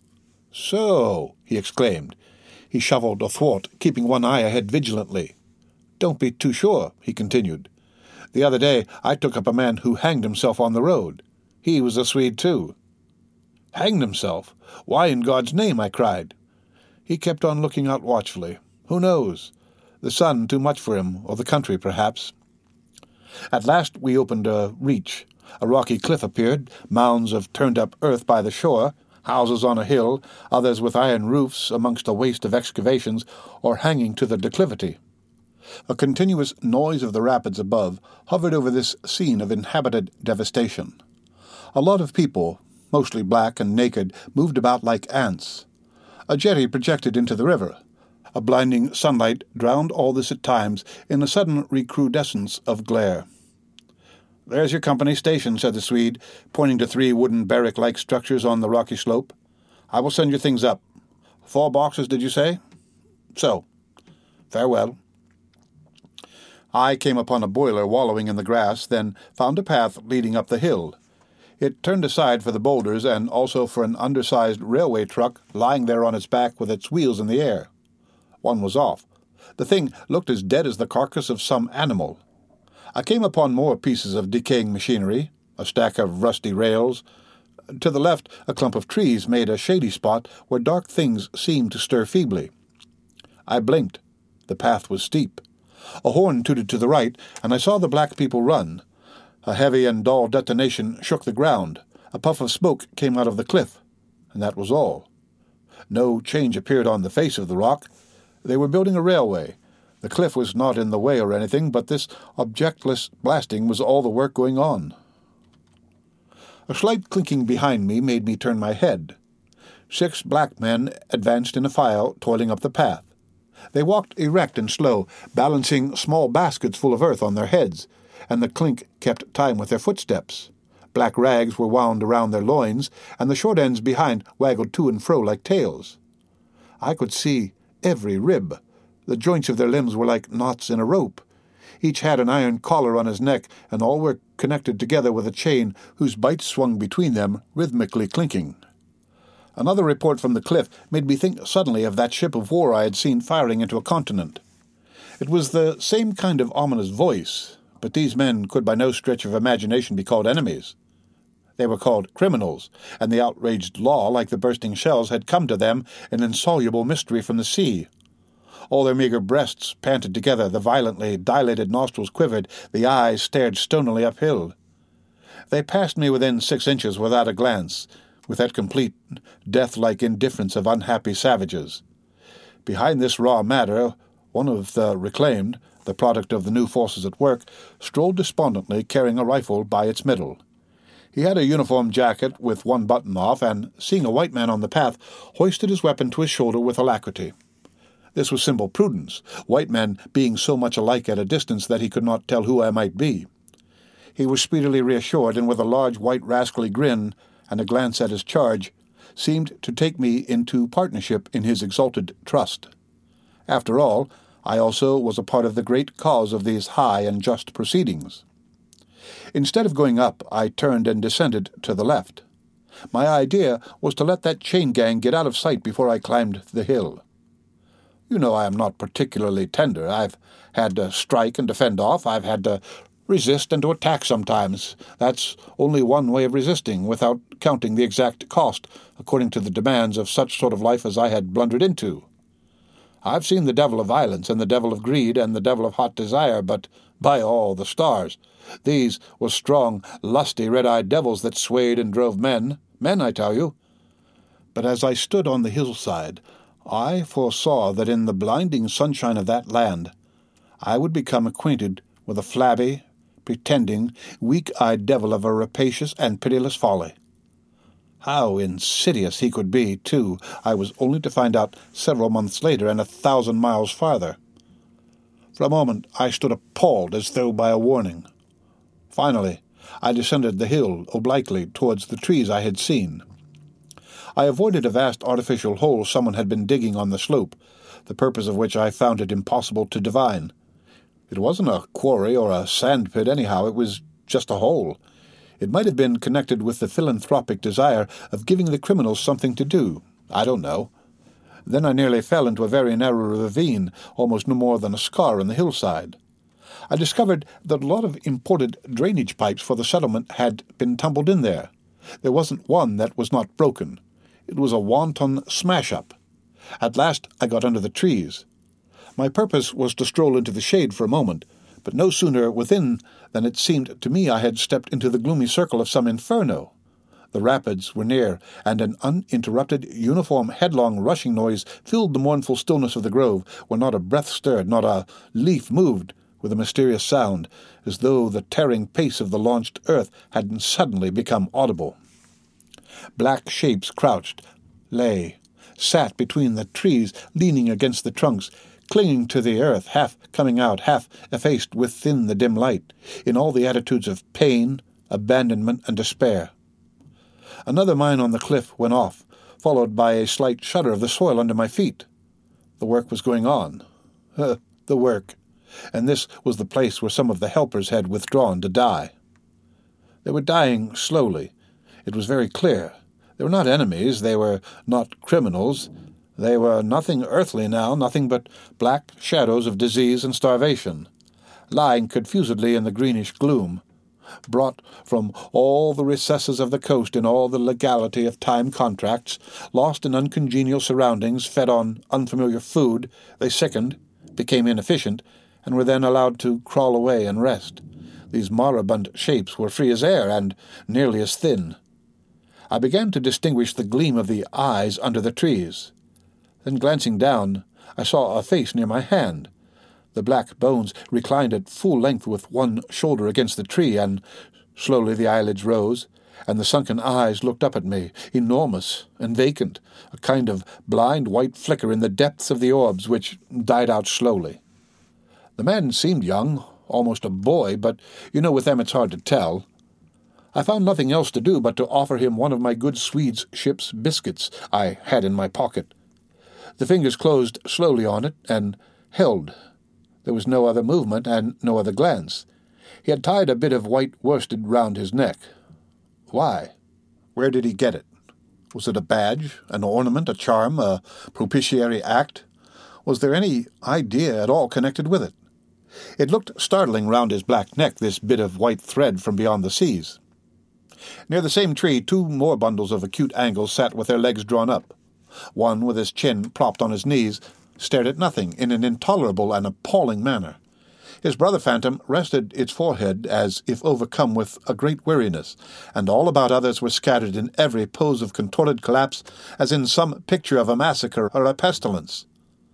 "So," he exclaimed. He shuffled athwart, keeping one eye ahead vigilantly. "Don't be too sure," he continued. "The other day I took up a man who hanged himself on the road. He was a Swede too." "Hanged himself? Why in God's name?" I cried. He kept on looking out watchfully. Who knows? The sun too much for him, or the country, perhaps. At last we opened a reach. A rocky cliff appeared, mounds of turned-up earth by the shore, houses on a hill, others with iron roofs amongst a waste of excavations, or hanging to the declivity. A continuous noise of the rapids above hovered over this scene of inhabited devastation. A lot of people, mostly black and naked, moved about like ants. A jetty projected into the river. A blinding sunlight drowned all this at times in a sudden recrudescence of glare. "There's your company station," said the Swede, pointing to 3 wooden barrack-like structures on the rocky slope. "I will send your things up. 4 boxes, did you say? So. Farewell." I came upon a boiler wallowing in the grass, then found a path leading up the hill. It turned aside for the boulders and also for an undersized railway truck lying there on its back with its wheels in the air. One was off. The thing looked as dead as the carcass of some animal. I came upon more pieces of decaying machinery, a stack of rusty rails. To the left, a clump of trees made a shady spot where dark things seemed to stir feebly. I blinked. The path was steep. A horn tooted to the right, and I saw the black people run. A heavy and dull detonation shook the ground. A puff of smoke came out of the cliff, and that was all. No change appeared on the face of the rock. They were building a railway. The cliff was not in the way or anything, but this objectless blasting was all the work going on. A slight clinking behind me made me turn my head. 6 black men advanced in a file, toiling up the path. They walked erect and slow, balancing small baskets full of earth on their heads, and the clink kept time with their footsteps. Black rags were wound around their loins, and the short ends behind waggled to and fro like tails. I could see every rib. The joints of their limbs were like knots in a rope. Each had an iron collar on his neck, and all were connected together with a chain whose bites swung between them, rhythmically clinking. Another report from the cliff made me think suddenly of that ship of war I had seen firing into a continent. It was the same kind of ominous voice, but these men could by no stretch of imagination be called enemies. They were called criminals, and the outraged law, like the bursting shells, had come to them, an insoluble mystery from the sea. All their meagre breasts panted together, the violently dilated nostrils quivered, the eyes stared stonily uphill. They passed me within 6 inches without a glance, with that complete, death-like indifference of unhappy savages. Behind this raw matter, one of the reclaimed, the product of the new forces at work, strolled despondently, carrying a rifle by its middle. He had a uniform jacket with one button off, and, seeing a white man on the path, hoisted his weapon to his shoulder with alacrity. This was simple prudence, white men being so much alike at a distance that he could not tell who I might be. He was speedily reassured, and with a large white rascally grin and a glance at his charge, seemed to take me into partnership in his exalted trust. After all, I also was a part of the great cause of these high and just proceedings. Instead of going up, I turned and descended to the left. My idea was to let that chain gang get out of sight before I climbed the hill. You know I am not particularly tender. I've had to strike and to fend off. I've had to resist and to attack sometimes. That's only one way of resisting, without counting the exact cost, according to the demands of such sort of life as I had blundered into. I've seen the devil of violence, and the devil of greed, and the devil of hot desire, but, by all the stars, these were strong, lusty, red-eyed devils that swayed and drove men, I tell you. But as I stood on the hillside, I foresaw that in the blinding sunshine of that land I would become acquainted with a flabby, pretending, weak-eyed devil of a rapacious and pitiless folly. How insidious he could be, too, I was only to find out several months later and 1,000 miles farther. For a moment I stood appalled, as though by a warning. Finally, I descended the hill obliquely towards the trees I had seen. I avoided a vast artificial hole someone had been digging on the slope, the purpose of which I found it impossible to divine. It wasn't a quarry or a sand-pit anyhow, it was just a hole. It might have been connected with the philanthropic desire of giving the criminals something to do. I don't know. Then I nearly fell into a very narrow ravine, almost no more than a scar in the hillside. I discovered that a lot of imported drainage pipes for the settlement had been tumbled in there. There wasn't one that was not broken. It was a wanton smash-up. At last I got under the trees. My purpose was to stroll into the shade for a moment, but no sooner within than it seemed to me I had stepped into the gloomy circle of some inferno. The rapids were near, and an uninterrupted, uniform, headlong, rushing noise filled the mournful stillness of the grove, where not a breath stirred, not a leaf moved, with a mysterious sound, as though the tearing pace of the launched earth had suddenly become audible. Black shapes crouched, lay, sat between the trees, leaning against the trunks, clinging to the earth, half coming out, half effaced within the dim light, in all the attitudes of pain, abandonment, and despair. Another mine on the cliff went off, followed by a slight shudder of the soil under my feet. The work was going on. The work. And this was the place where some of the helpers had withdrawn to die. They were dying slowly, It was very clear. They were not enemies, they were not criminals. They were nothing earthly now, nothing but black shadows of disease and starvation, lying confusedly in the greenish gloom, brought from all the recesses of the coast in all the legality of time contracts, lost in uncongenial surroundings, fed on unfamiliar food. They sickened, became inefficient, and were then allowed to crawl away and rest. These moribund shapes were free as air and nearly as thin. I began to distinguish the gleam of the eyes under the trees. Then, glancing down, I saw a face near my hand. The black bones reclined at full length with one shoulder against the tree, and slowly the eyelids rose, and the sunken eyes looked up at me, enormous and vacant, a kind of blind white flicker in the depths of the orbs, which died out slowly. The man seemed young, almost a boy, but with them it's hard to tell. I found nothing else to do but to offer him one of my good Swede's ship's biscuits I had in my pocket. The fingers closed slowly on it and held. There was no other movement and no other glance. He had tied a bit of white worsted round his neck. Why? Where did he get it? Was it a badge, an ornament, a charm, a propitiatory act? Was there any idea at all connected with it? It looked startling round his black neck, this bit of white thread from beyond the seas. Near the same tree, 2 more bundles of acute angles sat with their legs drawn up. One, with his chin propped on his knees, stared at nothing in an intolerable and appalling manner. His brother phantom rested its forehead as if overcome with a great weariness, and all about others were scattered in every pose of contorted collapse, as in some picture of a massacre or a pestilence.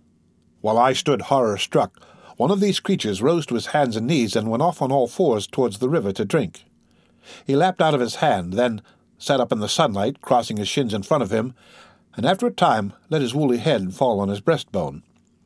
While I stood horror-struck, one of these creatures rose to his hands and knees and went off on all fours towards the river to drink. He lapped out of his hand, then sat up in the sunlight, crossing his shins in front of him, and after a time let his woolly head fall on his breastbone.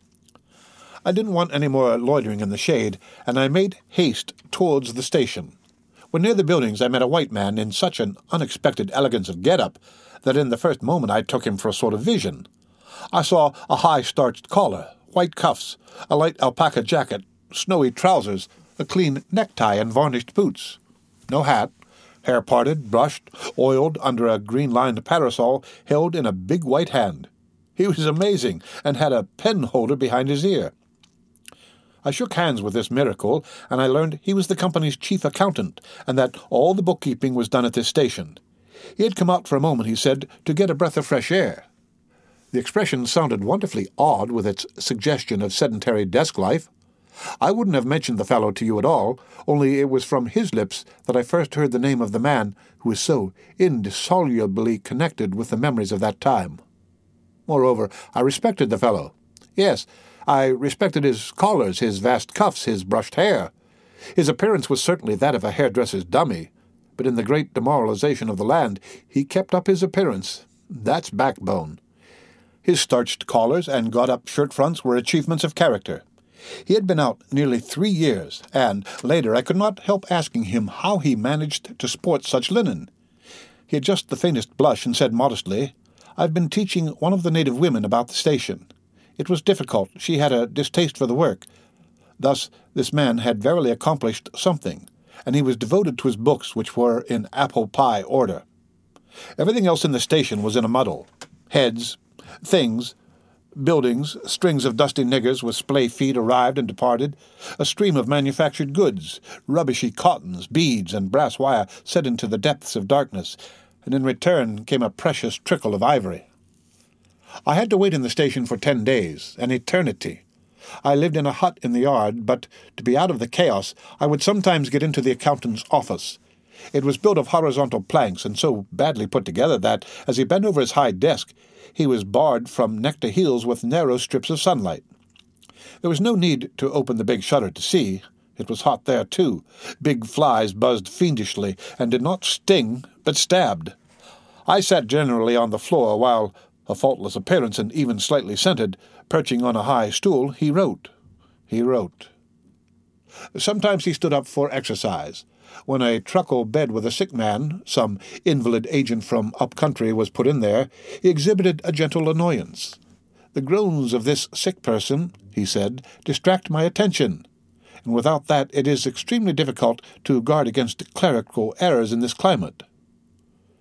I didn't want any more loitering in the shade, and I made haste towards the station. When near the buildings I met a white man in such an unexpected elegance of get-up that in the first moment I took him for a sort of vision. I saw a high starched collar, white cuffs, a light alpaca jacket, snowy trousers, a clean necktie, and varnished boots. No hat, hair parted, brushed, oiled under a green-lined parasol held in a big white hand. He was amazing, and had a pen-holder behind his ear. I shook hands with this miracle, and I learned he was the company's chief accountant, and that all the bookkeeping was done at this station. He had come out for a moment, he said, to get a breath of fresh air. The expression sounded wonderfully odd with its suggestion of sedentary desk life. I wouldn't have mentioned the fellow to you at all, only it was from his lips that I first heard the name of the man who was so indissolubly connected with the memories of that time. Moreover, I respected the fellow. Yes, I respected his collars, his vast cuffs, his brushed hair. His appearance was certainly that of a hairdresser's dummy, but in the great demoralization of the land he kept up his appearance. That's backbone. His starched collars and got-up shirt-fronts were achievements of character. He had been out nearly 3 years, and, later, I could not help asking him how he managed to sport such linen. He had just the faintest blush and said modestly, "I've been teaching one of the native women about the station. It was difficult. She had a distaste for the work." Thus this man had verily accomplished something, and he was devoted to his books, which were in apple-pie order. Everything else in the station was in a muddle. Heads, things, buildings, strings of dusty niggers with splay feet arrived and departed, a stream of manufactured goods, rubbishy cottons, beads, and brass wire set into the depths of darkness, and in return came a precious trickle of ivory. I had to wait in the station for 10 days, an eternity. I lived in a hut in the yard, but to be out of the chaos, I would sometimes get into the accountant's office. It was built of horizontal planks and so badly put together that, as he bent over his high desk, he was barred from neck to heels with narrow strips of sunlight. There was no need to open the big shutter to see. It was hot there, too. Big flies buzzed fiendishly and did not sting, but stabbed. I sat generally on the floor while, a faultless appearance and even slightly scented, perching on a high stool, he wrote. He wrote. Sometimes he stood up for exercise. When a truckle bed with a sick man, some invalid agent from up-country, was put in there, he exhibited a gentle annoyance. "The groans of this sick person," he said, "distract my attention, and without that it is extremely difficult to guard against clerical errors in this climate."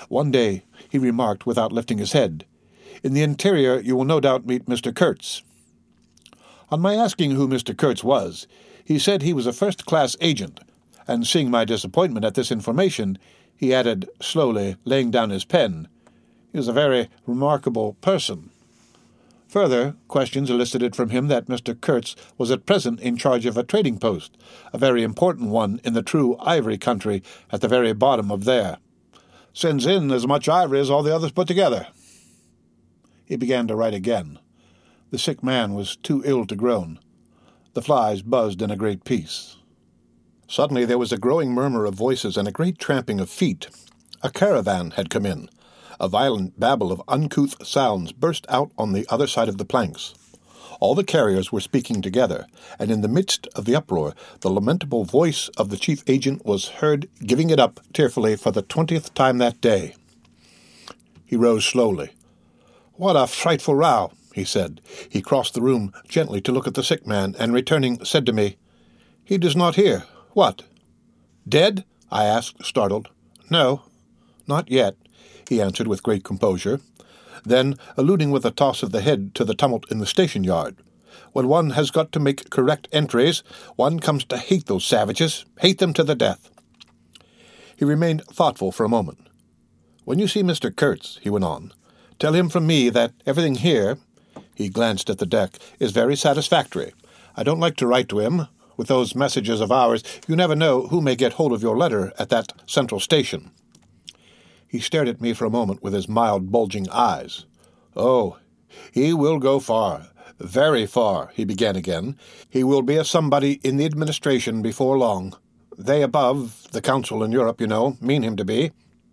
One day he remarked without lifting his head, "In the interior you will no doubt meet Mr. Kurtz." On my asking who Mr. Kurtz was, he said he was a first-class agent, and seeing my disappointment at this information, he added, slowly laying down his pen, "He is a very remarkable person." Further, questions elicited from him that Mr. Kurtz was at present in charge of a trading post, a very important one in the true ivory country at the very bottom of there. "Sends in as much ivory as all the others put together." He began to write again. The sick man was too ill to groan. The flies buzzed in a great peace. Suddenly there was a growing murmur of voices and a great tramping of feet. A caravan had come in. A violent babble of uncouth sounds burst out on the other side of the planks. All the carriers were speaking together, and in the midst of the uproar the lamentable voice of the chief agent was heard giving it up tearfully for the 20th time that day. He rose slowly. "What a frightful row," he said. He crossed the room gently to look at the sick man, and returning said to me, "He does not hear. What? Dead?" I asked, startled. "No, not yet," he answered with great composure. Then, alluding with a toss of the head to the tumult in the station-yard, "When one has got to make correct entries, one comes to hate those savages, hate them to the death." He remained thoughtful for a moment. "When you see Mr. Kurtz," he went on, "tell him from me that everything here," he glanced at the deck, "is very satisfactory. I don't like to write to him. With those messages of ours, you never know who may get hold of your letter at that central station." He stared at me for a moment with his mild, bulging eyes. "Oh, he will go far, very far," he began again. "He will be a somebody in the administration before long. They above, the council in Europe, you know, mean him to be."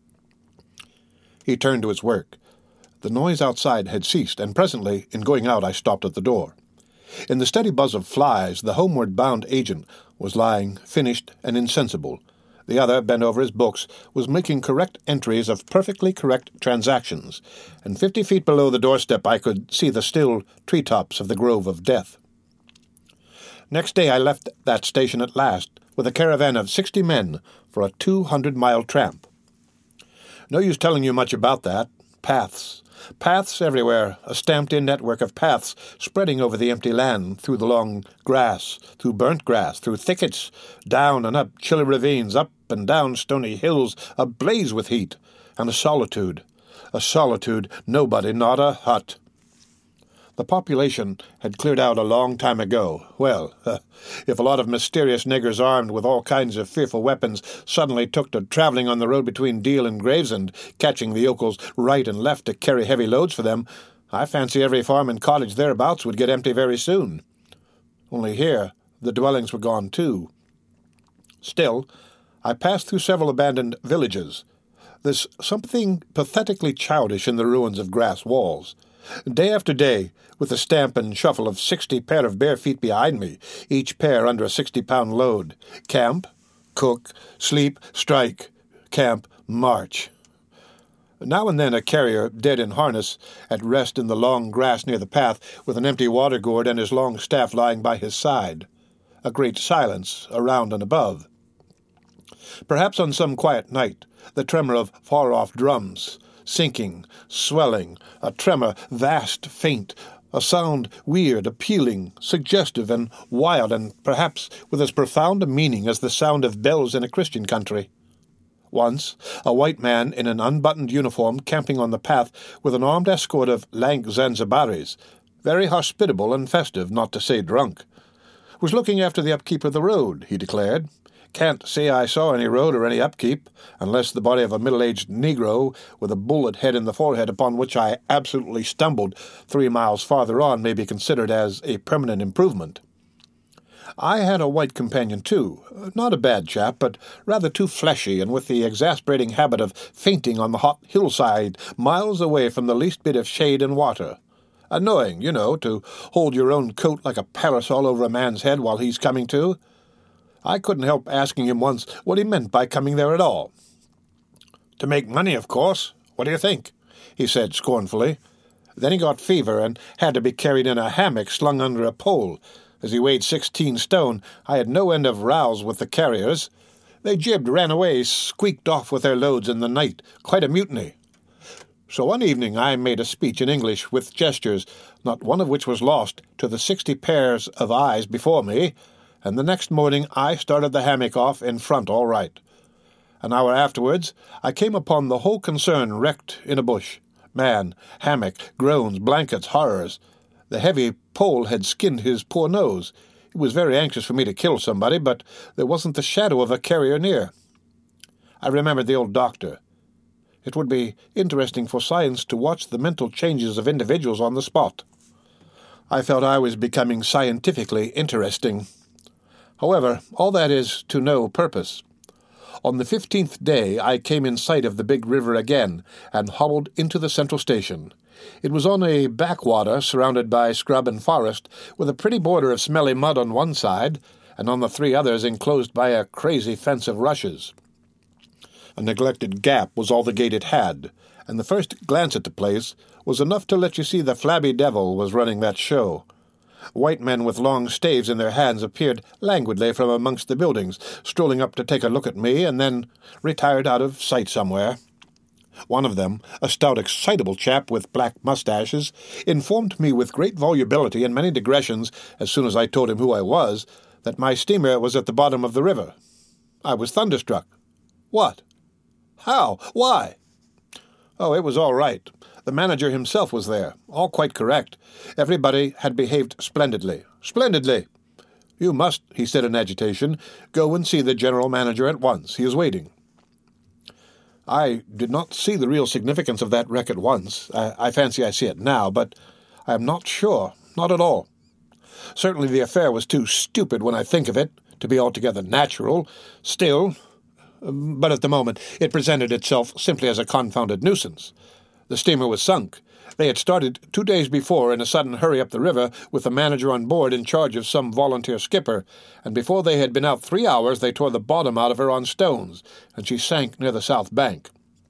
He turned to his work. The noise outside had ceased, and presently, in going out, I stopped at the door. In the steady buzz of flies, the homeward-bound agent was lying finished and insensible. The other, bent over his books, was making correct entries of perfectly correct transactions, and 50 feet below the doorstep I could see the still treetops of the Grove of Death. Next day I left that station at last, with a caravan of 60 men, for a 200-mile tramp. No use telling you much about that. Paths. Paths everywhere, a stamped-in network of paths spreading over the empty land, through the long grass, through burnt grass, through thickets, down and up chilly ravines, up and down stony hills, ablaze with heat, and a solitude, nobody, not a hut. The population had cleared out a long time ago. Well, if a lot of mysterious niggers armed with all kinds of fearful weapons suddenly took to travelling on the road between Deal and Gravesend, catching the yokels right and left to carry heavy loads for them, I fancy every farm and cottage thereabouts would get empty very soon. Only here the dwellings were gone too. Still, I passed through several abandoned villages. There's something pathetically childish in the ruins of grass walls. Day after day, with the stamp and shuffle of 60 pair of bare feet behind me, each pair under a 60-pound load. Camp, cook, sleep, strike, camp, march. Now and then a carrier, dead in harness, at rest in the long grass near the path, with an empty water gourd and his long staff lying by his side. A great silence around and above. Perhaps on some quiet night, the tremor of far-off drums, sinking, swelling, a tremor vast, faint, a sound weird, appealing, suggestive, and wild, and perhaps with as profound a meaning as the sound of bells in a Christian country. Once, a white man in an unbuttoned uniform camping on the path with an armed escort of lank Zanzibaris, very hospitable and festive, not to say drunk, was looking after the upkeep of the road, he declared. Can't say I saw any road or any upkeep, unless the body of a middle-aged Negro with a bullet head in the forehead upon which I absolutely stumbled 3 miles farther on may be considered as a permanent improvement. I had a white companion, too, not a bad chap, but rather too fleshy and with the exasperating habit of fainting on the hot hillside miles away from the least bit of shade and water. Annoying, you know, to hold your own coat like a parasol over a man's head while he's coming to. I couldn't help asking him once what he meant by coming there at all. "To make money, of course. What do you think?" he said scornfully. Then he got fever and had to be carried in a hammock slung under a pole. As he weighed 16 stone, I had no end of rows with the carriers. They jibbed, ran away, squeaked off with their loads in the night. Quite a mutiny. So one evening I made a speech in English with gestures, not one of which was lost, to the 60 pairs of eyes before me, and the next morning I started the hammock off in front all right. An hour afterwards I came upon the whole concern wrecked in a bush. Man, hammock, groans, blankets, horrors. The heavy pole had skinned his poor nose. He was very anxious for me to kill somebody, but there wasn't the shadow of a carrier near. I remembered the old doctor. It would be interesting for science to watch the mental changes of individuals on the spot. I felt I was becoming scientifically interesting. However, all that is to no purpose. On the 15th day I came in sight of the big river again, and hobbled into the central station. It was on a backwater surrounded by scrub and forest, with a pretty border of smelly mud on one side, and on the 3 others enclosed by a crazy fence of rushes. A neglected gap was all the gate it had, and the first glance at the place was enough to let you see the flabby devil was running that show. White men with long staves in their hands appeared languidly from amongst the buildings, strolling up to take a look at me, and then retired out of sight somewhere. One of them, a stout, excitable chap with black mustaches, informed me with great volubility and many digressions, as soon as I told him who I was, that my steamer was at the bottom of the river. I was thunderstruck. What? How? Why? Oh, it was all right. The manager himself was there, all quite correct. Everybody had behaved splendidly. Splendidly! You must, he said in agitation, go and see the general manager at once. He is waiting. I did not see the real significance of that wreck at once. I fancy I see it now, but I am not sure, not at all. Certainly the affair was too stupid when I think of it to be altogether natural. Still, but at the moment it presented itself simply as a confounded nuisance. The steamer was sunk. They had started 2 days before in a sudden hurry up the river with the manager on board in charge of some volunteer skipper, and before they had been out 3 hours they tore the bottom out of her on stones, and she sank near the south bank.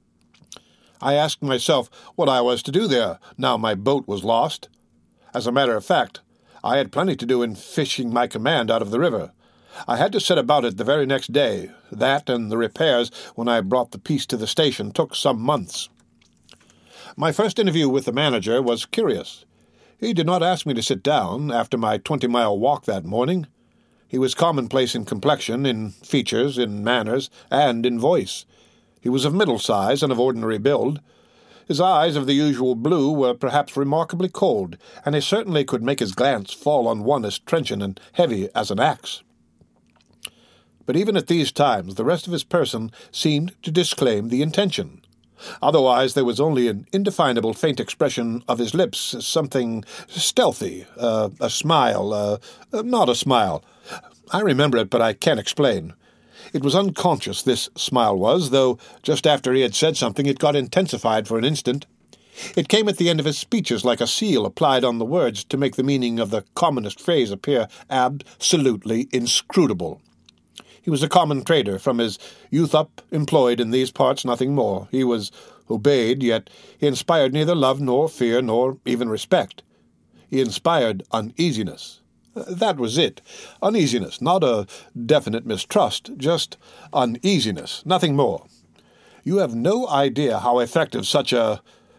I asked myself what I was to do there, now my boat was lost. As a matter of fact, I had plenty to do in fishing my command out of the river. I had to set about it the very next day. That and the repairs when I brought the piece to the station took some months. My first interview with the manager was curious. He did not ask me to sit down after my 20-mile walk that morning. He was commonplace in complexion, in features, in manners, and in voice. He was of middle size and of ordinary build. His eyes, of the usual blue, were perhaps remarkably cold, and he certainly could make his glance fall on one as trenchant and heavy as an axe. But even at these times the rest of his person seemed to disclaim the intention. Otherwise there was only an indefinable faint expression of his lips, something stealthy, a smile, not a smile. I remember it, but I can't explain. It was unconscious, this smile was, though just after he had said something it got intensified for an instant. It came at the end of his speeches like a seal applied on the words to make the meaning of the commonest phrase appear absolutely inscrutable. He was a common trader, from his youth up, employed in these parts, nothing more. He was obeyed, yet he inspired neither love nor fear nor even respect. He inspired uneasiness. That was it. Uneasiness, not a definite mistrust, just uneasiness, nothing more. You have no idea how effective such a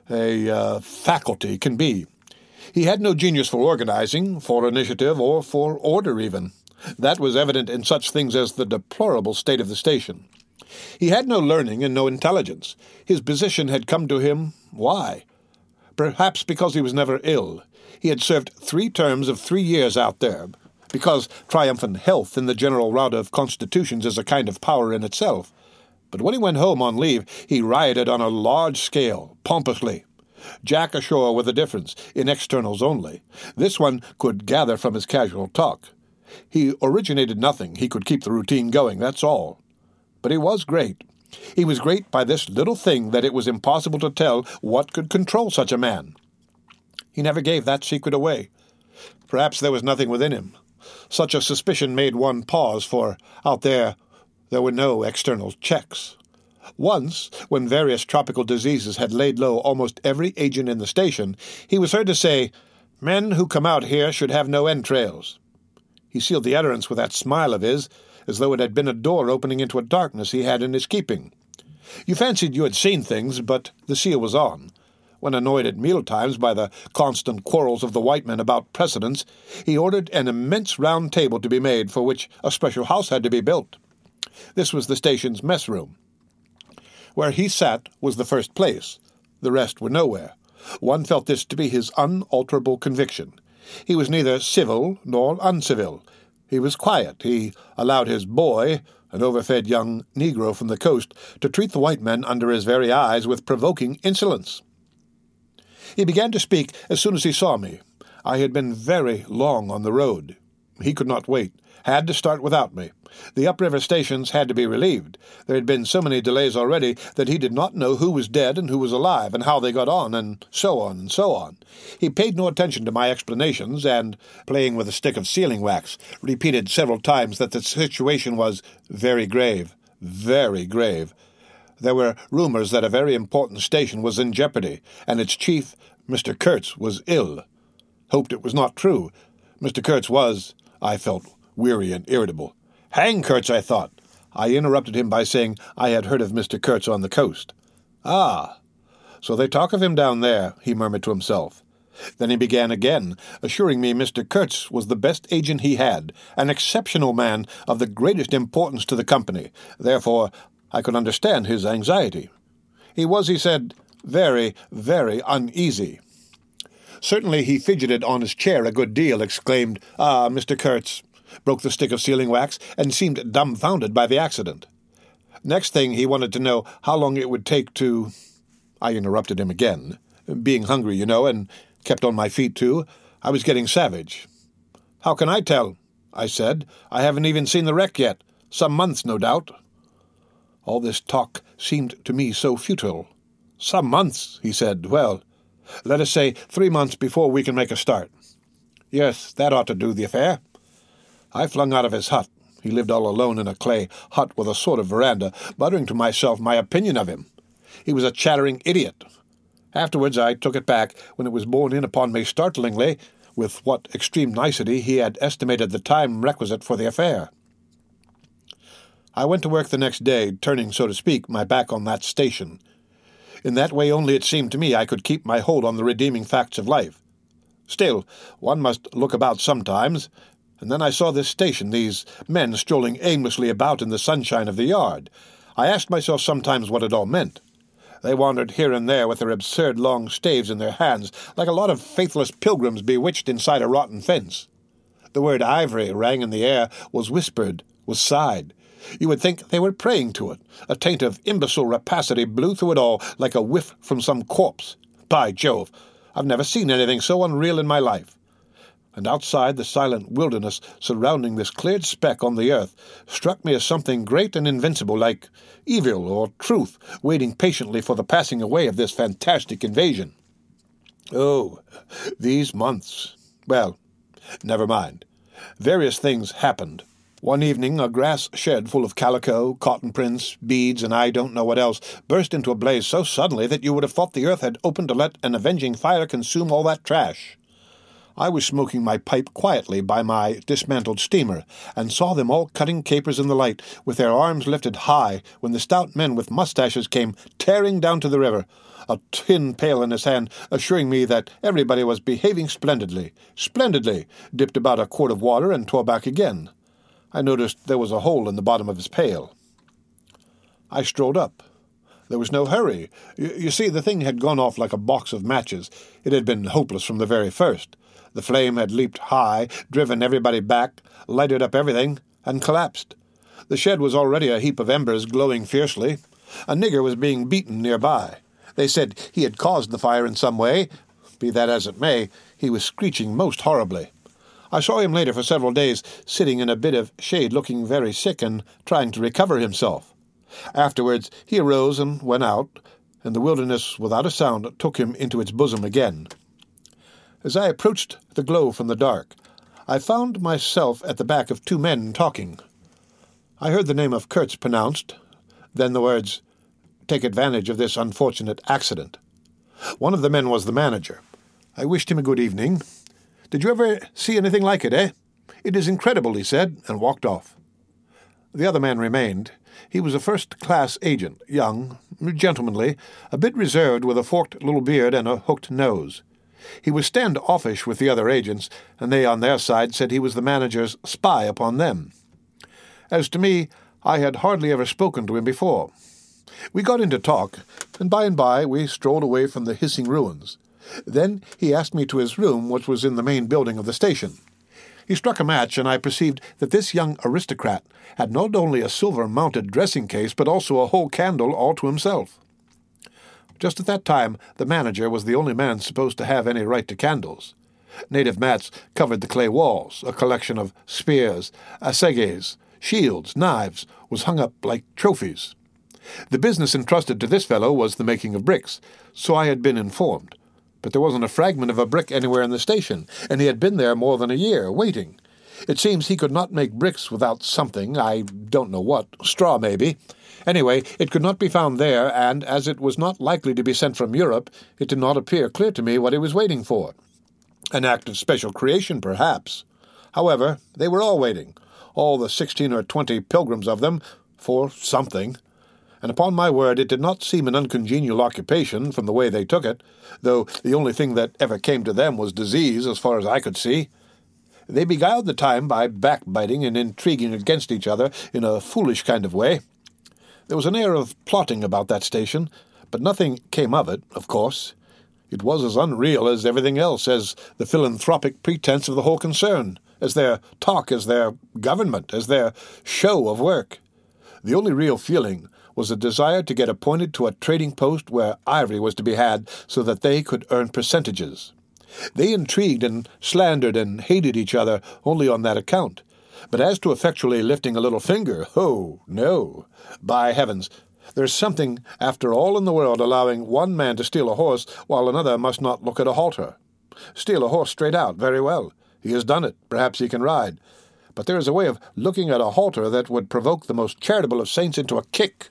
faculty can be. He had no genius for organizing, for initiative, or for order even. That was evident in such things as the deplorable state of the station. He had no learning and no intelligence. His position had come to him. Why? Perhaps because he was never ill. He had served 3 terms of 3 years out there, because triumphant health in the general rout of constitutions is a kind of power in itself. But when he went home on leave, he rioted on a large scale, pompously. Jack ashore with a difference, in externals only. This one could gather from his casual talk. He originated nothing. He could keep the routine going, that's all. But he was great. He was great by this little thing that it was impossible to tell what could control such a man. He never gave that secret away. Perhaps there was nothing within him. Such a suspicion made one pause, for out there were no external checks. Once, when various tropical diseases had laid low almost every agent in the station, he was heard to say, "Men who come out here should have no entrails." He sealed the utterance with that smile of his, as though it had been a door opening into a darkness he had in his keeping. You fancied you had seen things, but the seal was on. When annoyed at mealtimes by the constant quarrels of the white men about precedence, he ordered an immense round table to be made, for which a special house had to be built. This was the station's mess room. Where he sat was the first place. The rest were nowhere. One felt this to be his unalterable conviction. He was neither civil nor uncivil. He was quiet. He allowed his boy, an overfed young Negro from the coast, to treat the white men under his very eyes with provoking insolence. He began to speak as soon as he saw me. I had been very long on the road. He could not wait, had to start without me. The upriver stations had to be relieved. There had been so many delays already that he did not know who was dead and who was alive, and how they got on, and so on and so on. He paid no attention to my explanations, and, playing with a stick of sealing wax, repeated several times that the situation was very grave, very grave. There were rumors that a very important station was in jeopardy, and its chief, Mr. Kurtz, was ill. Hoped it was not true. Mr. Kurtz was, I felt, weary and irritable. Hang Kurtz, I thought. I interrupted him by saying I had heard of Mr. Kurtz on the coast. Ah, so they talk of him down there, he murmured to himself. Then he began again, assuring me Mr. Kurtz was the best agent he had, an exceptional man of the greatest importance to the company. Therefore, I could understand his anxiety. He was, he said, very, very uneasy. Certainly he fidgeted on his chair a good deal, exclaimed, "Ah, Mr. Kurtz," broke the stick of sealing wax, and seemed dumbfounded by the accident. Next thing he wanted to know how long it would take to— I interrupted him again. Being hungry, you know, and kept on my feet too, I was getting savage. "How can I tell?" I said. "I haven't even seen the wreck yet. Some months, no doubt." All this talk seemed to me so futile. "Some months," he said. "Well, let us say 3 months before we can make a start." "Yes, that ought to do the affair." I flung out of his hut. He lived all alone in a clay hut with a sort of veranda, muttering to myself my opinion of him. He was a chattering idiot. Afterwards I took it back when it was borne in upon me startlingly with what extreme nicety he had estimated the time requisite for the affair. I went to work the next day, turning, so to speak, my back on that station. In that way only, it seemed to me, I could keep my hold on the redeeming facts of life. Still, one must look about sometimes, and then I saw this station, these men strolling aimlessly about in the sunshine of the yard. I asked myself sometimes what it all meant. They wandered here and there with their absurd long staves in their hands, like a lot of faithless pilgrims bewitched inside a rotten fence. The word ivory rang in the air, was whispered, was sighed. You would think they were praying to it. A taint of imbecile rapacity blew through it all like a whiff from some corpse. By Jove, I've never seen anything so unreal in my life. And outside, the silent wilderness surrounding this cleared speck on the earth struck me as something great and invincible, like evil or truth, waiting patiently for the passing away of this fantastic invasion. Oh, these months. Well, never mind. Various things happened. One evening, a grass shed full of calico, cotton prints, beads, and I don't know what else, burst into a blaze so suddenly that you would have thought the earth had opened to let an avenging fire consume all that trash. I was smoking my pipe quietly by my dismantled steamer, and saw them all cutting capers in the light, with their arms lifted high, when the stout men with mustaches came tearing down to the river, a tin pail in his hand, assuring me that everybody was behaving splendidly, dipped about a quart of water and tore back again. I noticed there was a hole in the bottom of his pail. I strolled up. There was no hurry. You see, the thing had gone off like a box of matches. It had been hopeless from the very first. The flame had leaped high, driven everybody back, lighted up everything, and collapsed. The shed was already a heap of embers glowing fiercely. A nigger was being beaten nearby. They said he had caused the fire in some way. Be that as it may, he was screeching most horribly. I saw him later for several days, sitting in a bit of shade looking very sick and trying to recover himself. Afterwards he arose and went out, and the wilderness without a sound took him into its bosom again. As I approached the glow from the dark, I found myself at the back of 2 men talking. I heard the name of Kurtz pronounced, then the words, "Take advantage of this unfortunate accident." One of the men was the manager. I wished him a good evening. "Did you ever see anything like it, eh? It is incredible," he said, and walked off. The other man remained. He was a first-class agent, young, gentlemanly, a bit reserved with a forked little beard and a hooked nose. He was stand-offish with the other agents, and they on their side said he was the manager's spy upon them. As to me, I had hardly ever spoken to him before. We got into talk, and by we strolled away from the hissing ruins. Then he asked me to his room, which was in the main building of the station. He struck a match, and I perceived that this young aristocrat had not only a silver-mounted dressing-case, but also a whole candle all to himself. Just at that time, the manager was the only man supposed to have any right to candles. Native mats covered the clay walls. A collection of spears, assegays, shields, knives was hung up like trophies. The business entrusted to this fellow was the making of bricks, so I had been informed. But there wasn't a fragment of a brick anywhere in the station, and he had been there more than a year, waiting. It seems he could not make bricks without something, I don't know what, straw maybe. Anyway, it could not be found there, and as it was not likely to be sent from Europe, it did not appear clear to me what he was waiting for. An act of special creation, perhaps. However, they were all waiting, all the 16 or 20 pilgrims of them, for something. And upon my word, it did not seem an uncongenial occupation from the way they took it, though the only thing that ever came to them was disease, as far as I could see. They beguiled the time by backbiting and intriguing against each other in a foolish kind of way. There was an air of plotting about that station, but nothing came of it, of course. It was as unreal as everything else, as the philanthropic pretense of the whole concern, as their talk, as their government, as their show of work. The only real feeling was a desire to get appointed to a trading post where ivory was to be had so that they could earn percentages. They intrigued and slandered and hated each other only on that account. But as to effectually lifting a little finger, oh, no. By heavens, there's something, after all, in the world allowing one man to steal a horse while another must not look at a halter. Steal a horse straight out, very well. He has done it. Perhaps he can ride. But there is a way of looking at a halter that would provoke the most charitable of saints into a kick.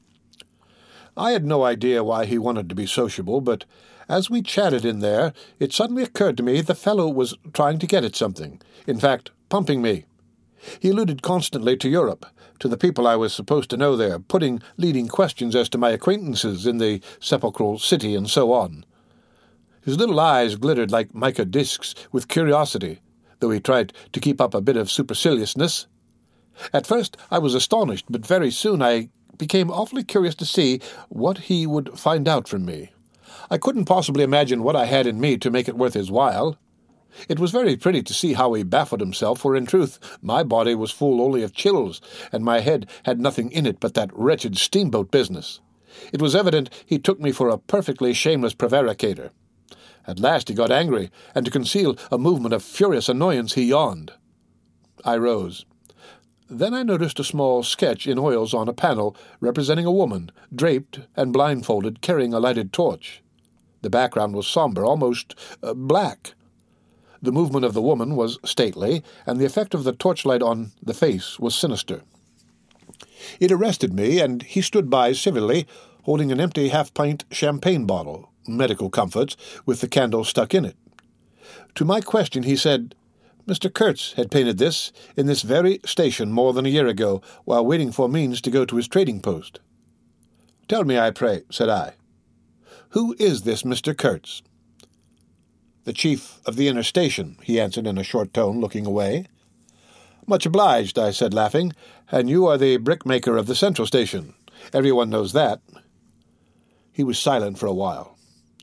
I had no idea why he wanted to be sociable, but as we chatted in there, it suddenly occurred to me the fellow was trying to get at something, in fact, pumping me. He alluded constantly to Europe, to the people I was supposed to know there, putting leading questions as to my acquaintances in the sepulchral city and so on. His little eyes glittered like mica discs with curiosity, though he tried to keep up a bit of superciliousness. At first I was astonished, but very soon I became awfully curious to see what he would find out from me. I couldn't possibly imagine what I had in me to make it worth his while. It was very pretty to see how he baffled himself, for in truth my body was full only of chills, and my head had nothing in it but that wretched steamboat business. It was evident he took me for a perfectly shameless prevaricator. At last he got angry, and to conceal a movement of furious annoyance he yawned. I rose. Then I noticed a small sketch in oils on a panel representing a woman, draped and blindfolded, carrying a lighted torch. The background was somber, almost black. The movement of the woman was stately, and the effect of the torchlight on the face was sinister. It arrested me, and he stood by civilly, holding an empty half-pint champagne bottle, medical comforts, with the candle stuck in it. To my question he said, Mr. Kurtz had painted this in this very station more than a year ago, while waiting for means to go to his trading post. Tell me, I pray, said I. Who is this Mr. Kurtz? The chief of the inner station, he answered in a short tone, looking away. Much obliged, I said, laughing, and you are the brickmaker of the central station. Everyone knows that. He was silent for a while.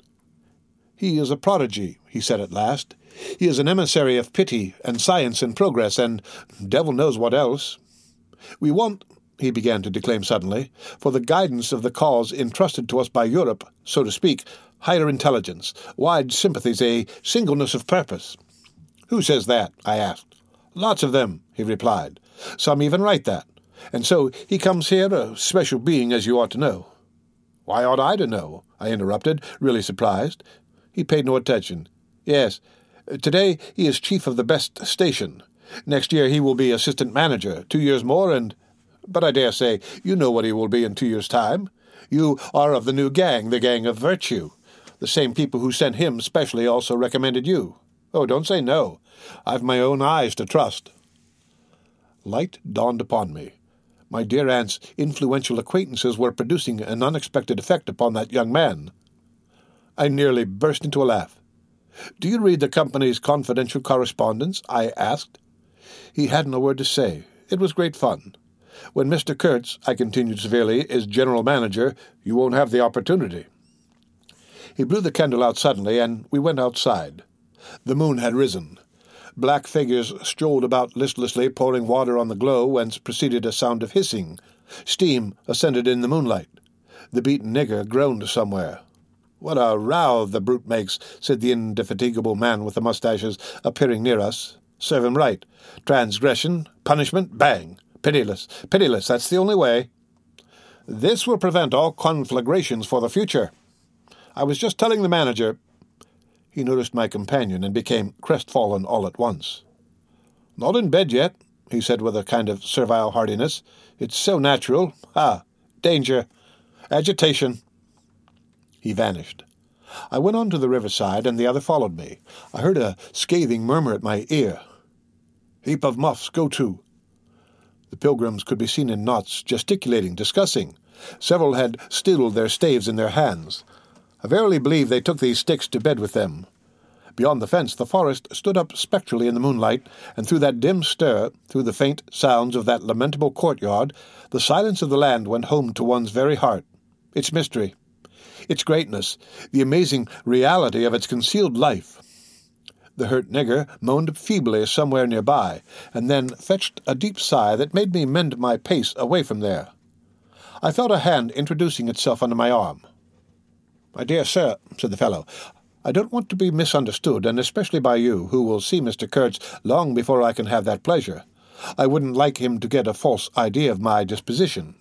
He is a prodigy, he said at last. He is an emissary of pity and science and progress, and devil knows what else. We want, he began to declaim suddenly, for the guidance of the cause entrusted to us by Europe, so to speak, higher intelligence, wide sympathies, a singleness of purpose. Who says that? I asked. Lots of them, he replied. Some even write that. And so he comes here, a special being, as you ought to know. Why ought I to know? I interrupted, really surprised. He paid no attention. Yes, today he is chief of the best station. Next year he will be assistant manager, 2 years more, and... But I dare say you know what he will be in 2 years' time. You are of the new gang, the gang of virtue. The same people who sent him specially also recommended you. Oh, don't say no. I've my own eyes to trust. Light dawned upon me. My dear aunt's influential acquaintances were producing an unexpected effect upon that young man. I nearly burst into a laugh. "Do you read the company's confidential correspondence?" I asked. He hadn't a word to say. It was great fun. "When Mr. Kurtz," I continued severely, "is general manager, you won't have the opportunity." He blew the candle out suddenly, and we went outside. The moon had risen. Black figures strolled about listlessly, pouring water on the glow, whence proceeded a sound of hissing. Steam ascended in the moonlight. The beaten nigger groaned somewhere. "What a row the brute makes," said the indefatigable man with the moustaches, appearing near us. "Serve him right. Transgression, punishment, bang. Pitiless, pitiless, that's the only way. This will prevent all conflagrations for the future. I was just telling the manager—" He noticed my companion and became crestfallen all at once. "Not in bed yet," he said with a kind of servile heartiness. "It's so natural. Ah, danger. Agitation." He vanished. I went on to the riverside, and the other followed me. I heard a scathing murmur at my ear. "Heap of muffs, go to." The pilgrims could be seen in knots, gesticulating, discussing. Several had still their staves in their hands. I verily believe they took these sticks to bed with them. Beyond the fence the forest stood up spectrally in the moonlight, and through that dim stir, through the faint sounds of that lamentable courtyard, the silence of the land went home to one's very heart. Its mystery, its greatness, the amazing reality of its concealed life. The hurt nigger moaned feebly somewhere nearby, and then fetched a deep sigh that made me mend my pace away from there. I felt a hand introducing itself under my arm. "My dear sir," said the fellow, "I don't want to be misunderstood, and especially by you, who will see Mr. Kurtz long before I can have that pleasure. I wouldn't like him to get a false idea of my disposition."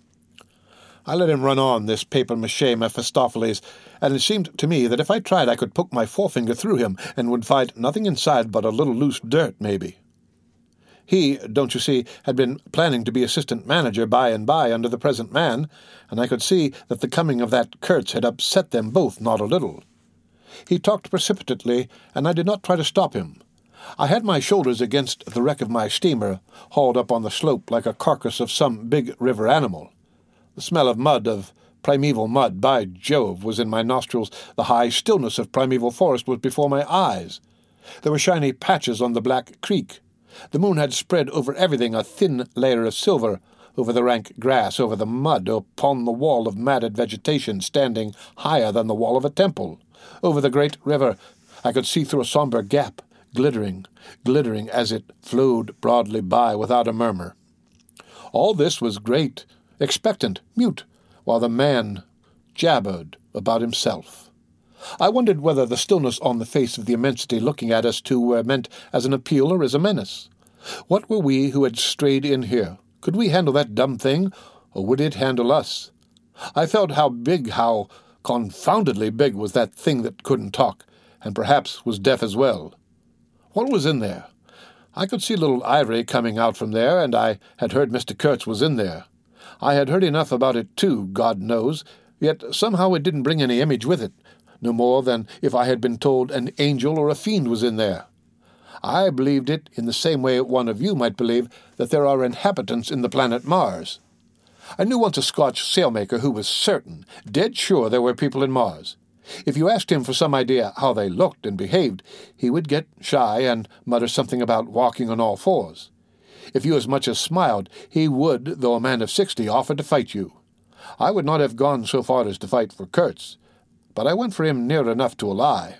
I let him run on, this papier-mâché Mephistopheles, and it seemed to me that if I tried I could poke my forefinger through him and would find nothing inside but a little loose dirt, maybe. He, don't you see, had been planning to be assistant manager by and by under the present man, and I could see that the coming of that Kurtz had upset them both not a little. He talked precipitately, and I did not try to stop him. I had my shoulders against the wreck of my steamer, hauled up on the slope like a carcass of some big river animal. The smell of mud, of primeval mud, by Jove, was in my nostrils. The high stillness of primeval forest was before my eyes. There were shiny patches on the black creek. The moon had spread over everything a thin layer of silver, over the rank grass, over the mud, upon the wall of matted vegetation standing higher than the wall of a temple. Over the great river I could see through a sombre gap, glittering, glittering as it flowed broadly by without a murmur. All this was great, expectant, mute, while the man jabbered about himself. I wondered whether the stillness on the face of the immensity looking at us two were meant as an appeal or as a menace. What were we who had strayed in here? Could we handle that dumb thing, or would it handle us? I felt how big, how confoundedly big was that thing that couldn't talk, and perhaps was deaf as well. What was in there? I could see little Ivory coming out from there, and I had heard Mr. Kurtz was in there. I had heard enough about it too, God knows, yet somehow it didn't bring any image with it, no more than if I had been told an angel or a fiend was in there. I believed it in the same way one of you might believe that there are inhabitants in the planet Mars. I knew once a Scotch sailmaker who was certain, dead sure there were people in Mars. If you asked him for some idea how they looked and behaved, he would get shy and mutter something about walking on all fours. If you as much as smiled, he would, though a man of 60, offer to fight you. I would not have gone so far as to fight for Kurtz, but I went for him near enough to a lie.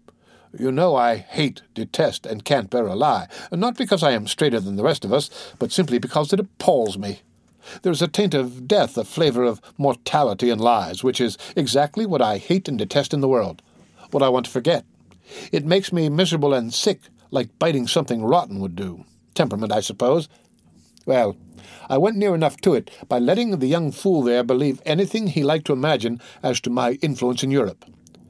You know I hate, detest, and can't bear a lie, not because I am straighter than the rest of us, but simply because it appalls me. There is a taint of death, a flavor of mortality in lies, which is exactly what I hate and detest in the world, what I want to forget. It makes me miserable and sick, like biting something rotten would do. Temperament, I suppose. Well, I went near enough to it by letting the young fool there believe anything he liked to imagine as to my influence in Europe.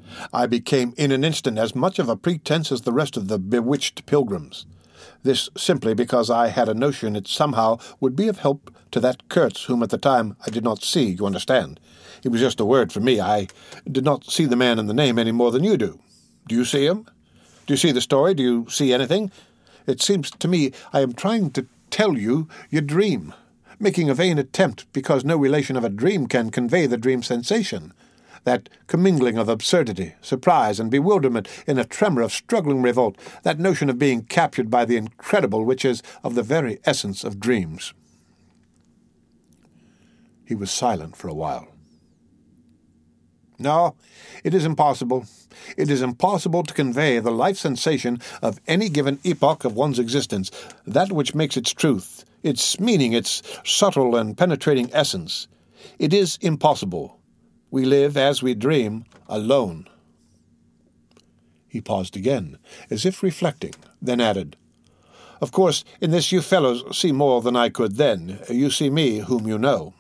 I became in an instant as much of a pretense as the rest of the bewitched pilgrims. This simply because I had a notion it somehow would be of help to that Kurtz, whom at the time I did not see, you understand. It was just a word for me. I did not see the man in the name any more than you do. Do you see him? Do you see the story? Do you see anything? It seems to me I am trying to tell you your dream. making a vain attempt because no relation of a dream can convey the dream sensation, that commingling of absurdity, surprise, and bewilderment in a tremor of struggling revolt, that notion of being captured by the incredible which is of the very essence of dreams. He was silent for a while. No, it is impossible. It is impossible to convey the life sensation of any given epoch of one's existence, that which makes its truth, its meaning, its subtle and penetrating essence. It is impossible. We live, as we dream, alone. He paused again, as if reflecting, then added, Of course, in this you fellows see more than I could then. You see me, whom you know.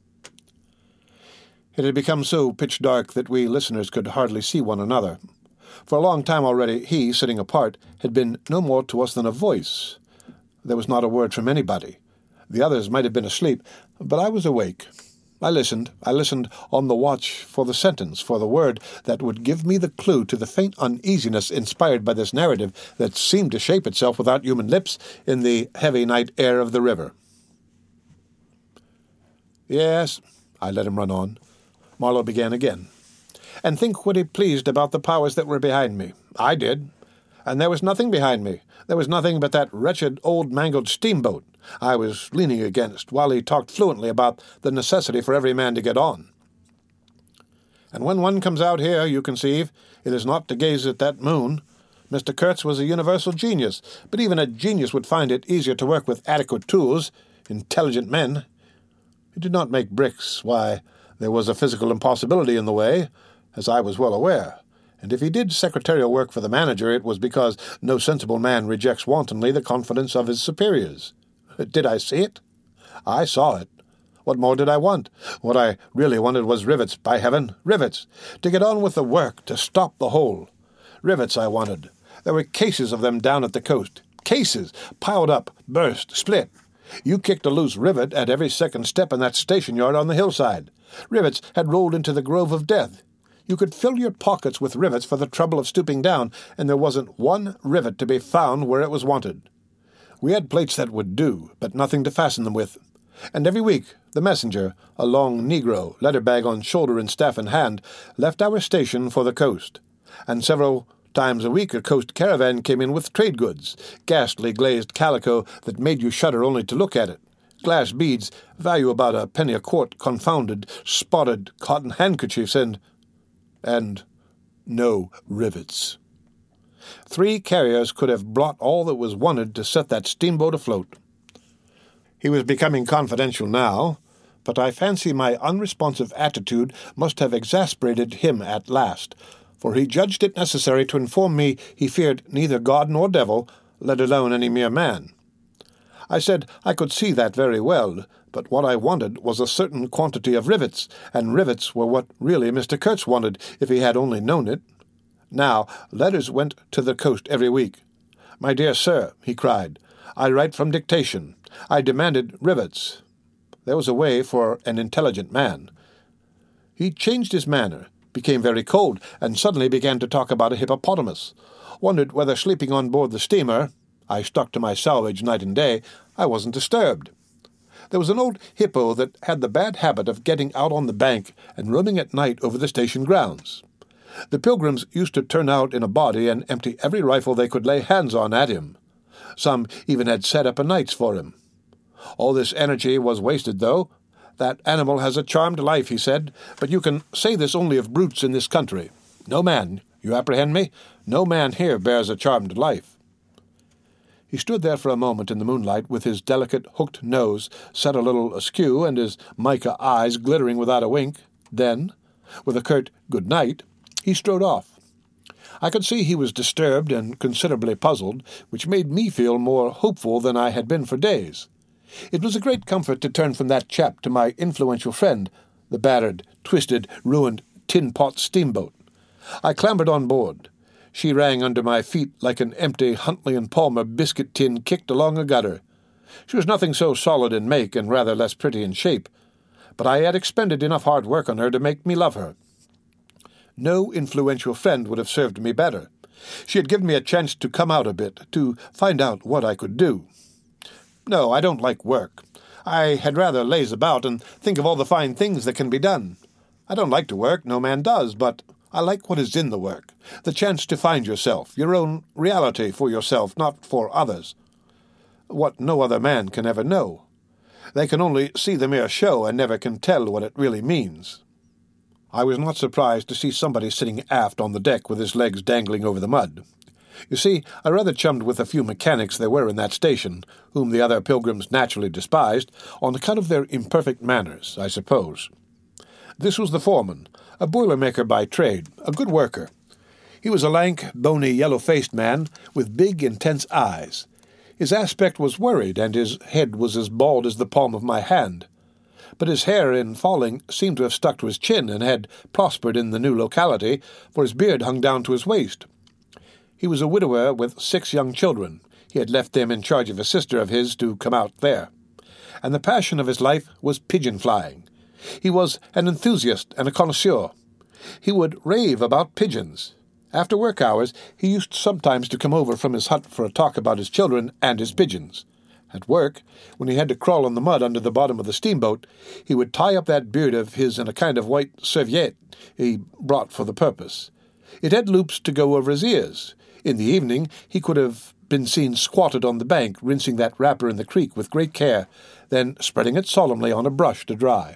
It had become so pitch-dark that we listeners could hardly see one another. For a long time already he, sitting apart, had been no more to us than a voice. There was not a word from anybody. The others might have been asleep, but I was awake. I listened on the watch for the sentence, for the word that would give me the clue to the faint uneasiness inspired by this narrative that seemed to shape itself without human lips in the heavy night air of the river. Yes, I let him run on. Marlowe began again. And think what he pleased about the powers that were behind me. I did. And there was nothing behind me. There was nothing but that wretched old mangled steamboat I was leaning against, while he talked fluently about the necessity for every man to get on. And when one comes out here, you conceive, it is not to gaze at that moon. Mr. Kurtz was a universal genius, but even a genius would find it easier to work with adequate tools, intelligent men. He did not make bricks. Why, there was a physical impossibility in the way, as I was well aware, and if he did secretarial work for the manager, it was because no sensible man rejects wantonly the confidence of his superiors. Did I see it? I saw it. What more did I want? What I really wanted was rivets, by heaven, rivets, to get on with the work, to stop the hole. Rivets I wanted. There were cases of them down at the coast. Cases, piled up, burst, split. You kicked a loose rivet at every second step in that station yard on the hillside. Rivets had rolled into the grove of death. You could fill your pockets with rivets for the trouble of stooping down, and there wasn't one rivet to be found where it was wanted. We had plates that would do, but nothing to fasten them with. And every week the messenger, a long negro, letter bag on shoulder and staff in hand, left our station for the coast. And several times a week a coast caravan came in with trade goods, ghastly glazed calico that made you shudder only to look at it, glass beads, value about a penny a quart, confounded, spotted cotton handkerchiefs, and no rivets. 3 carriers could have brought all that was wanted to set that steamboat afloat. He was becoming confidential now, but I fancy my unresponsive attitude must have exasperated him at last, for he judged it necessary to inform me he feared neither God nor devil, let alone any mere man. I said I could see that very well, but what I wanted was a certain quantity of rivets, and rivets were what really Mr. Kurtz wanted, if he had only known it. Now, letters went to the coast every week. "My dear sir," he cried, "I write from dictation. I demanded rivets." There was a way for an intelligent man. He changed his manner, became very cold, and suddenly began to talk about a hippopotamus. Wondered whether sleeping on board the steamer, I stuck to my salvage night and day, I wasn't disturbed. There was an old hippo that had the bad habit of getting out on the bank and roaming at night over the station grounds. The pilgrims used to turn out in a body and empty every rifle they could lay hands on at him. Some even had set up a nights for him. All this energy was wasted, though. That animal has a charmed life, he said, but you can say this only of brutes in this country. No man, you apprehend me? No man here bears a charmed life. He stood there for a moment in the moonlight with his delicate hooked nose set a little askew and his mica eyes glittering without a wink. Then, with a curt good night, he strode off. I could see he was disturbed and considerably puzzled, which made me feel more hopeful than I had been for days. It was a great comfort to turn from that chap to my influential friend, the battered, twisted, ruined tin-pot steamboat. I clambered on board. She rang under my feet like an empty Huntley and Palmer biscuit tin kicked along a gutter. She was nothing so solid in make and rather less pretty in shape, but I had expended enough hard work on her to make me love her. No influential friend would have served me better. She had given me a chance to come out a bit, to find out what I could do. No, I don't like work. I had rather laze about and think of all the fine things that can be done. I don't like to work, no man does, but I like what is in the work, the chance to find yourself, your own reality for yourself, not for others. What no other man can ever know. They can only see the mere show and never can tell what it really means. I was not surprised to see somebody sitting aft on the deck with his legs dangling over the mud. You see, I rather chummed with a few mechanics there were in that station, whom the other pilgrims naturally despised, on account of their imperfect manners, I suppose. This was the foreman, a boiler-maker by trade, a good worker. He was a lank, bony, yellow-faced man with big, intense eyes. His aspect was worried, and his head was as bald as the palm of my hand. But his hair, in falling, seemed to have stuck to his chin and had prospered in the new locality, for his beard hung down to his waist. He was a widower with 6 young children. He had left them in charge of a sister of his to come out there. And the passion of his life was pigeon-flying. He was an enthusiast and a connoisseur. He would rave about pigeons. After work hours, he used sometimes to come over from his hut for a talk about his children and his pigeons. At work, when he had to crawl on the mud under the bottom of the steamboat, he would tie up that beard of his in a kind of white serviette he brought for the purpose. It had loops to go over his ears. In the evening, he could have been seen squatted on the bank, rinsing that wrapper in the creek with great care, then spreading it solemnly on a brush to dry.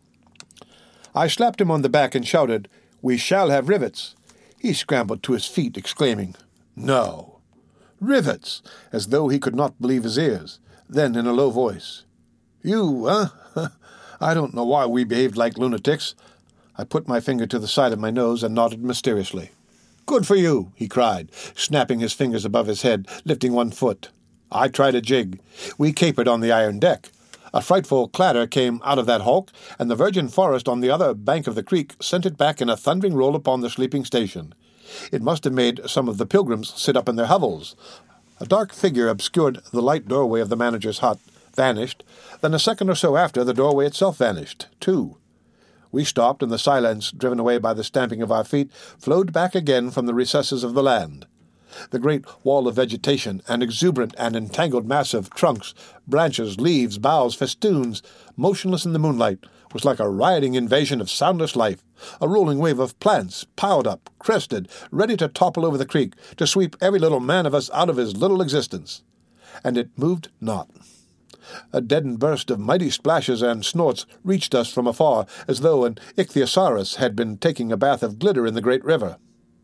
I slapped him on the back and shouted, "We shall have rivets." He scrambled to his feet, exclaiming, "No! Rivets!" as though he could not believe his ears. Then, in a low voice, "You, I don't know why we behaved like lunatics." I put my finger to the side of my nose and nodded mysteriously. "Good for you," he cried, snapping his fingers above his head, lifting one foot. I tried a jig. We capered on the iron deck. A frightful clatter came out of that hulk, and the virgin forest on the other bank of the creek sent it back in a thundering roll upon the sleeping station. It must have made some of the pilgrims sit up in their hovels. A dark figure obscured the light doorway of the manager's hut, vanished. Then a second or so after, the doorway itself vanished, too. We stopped, and the silence, driven away by the stamping of our feet, flowed back again from the recesses of the land. The great wall of vegetation, an exuberant and entangled mass of trunks, branches, leaves, boughs, festoons, motionless in the moonlight, was like a rioting invasion of soundless life, a rolling wave of plants, piled up, crested, ready to topple over the creek, to sweep every little man of us out of his little existence. And it moved not. A deadened burst of mighty splashes and snorts reached us from afar, as though an ichthyosaurus had been taking a bath of glitter in the great river.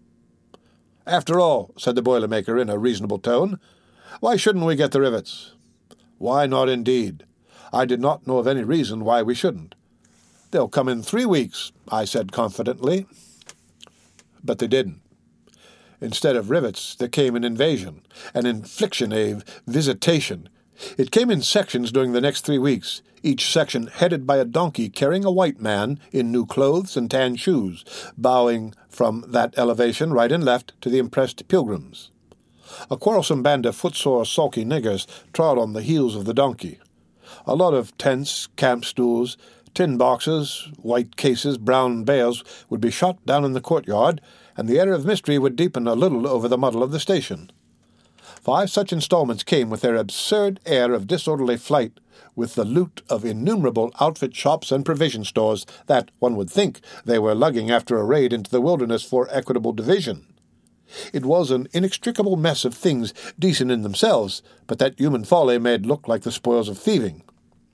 "After all," said the boiler-maker in a reasonable tone, "why shouldn't we get the rivets?" Why not, indeed? I did not know of any reason why we shouldn't. "They'll come in 3 weeks," I said confidently. But they didn't. Instead of rivets, there came an invasion, an infliction, a visitation. It came in sections during the next 3 weeks, each section headed by a donkey carrying a white man in new clothes and tan shoes, bowing from that elevation right and left to the impressed pilgrims. A quarrelsome band of footsore, sulky niggers trod on the heels of the donkey. A lot of tents, camp stools, tin boxes, white cases, brown bales would be shot down in the courtyard, and the air of mystery would deepen a little over the muddle of the station. 5 such installments came with their absurd air of disorderly flight, with the loot of innumerable outfit shops and provision stores that, one would think, they were lugging after a raid into the wilderness for equitable division. It was an inextricable mess of things decent in themselves, but that human folly made look like the spoils of thieving.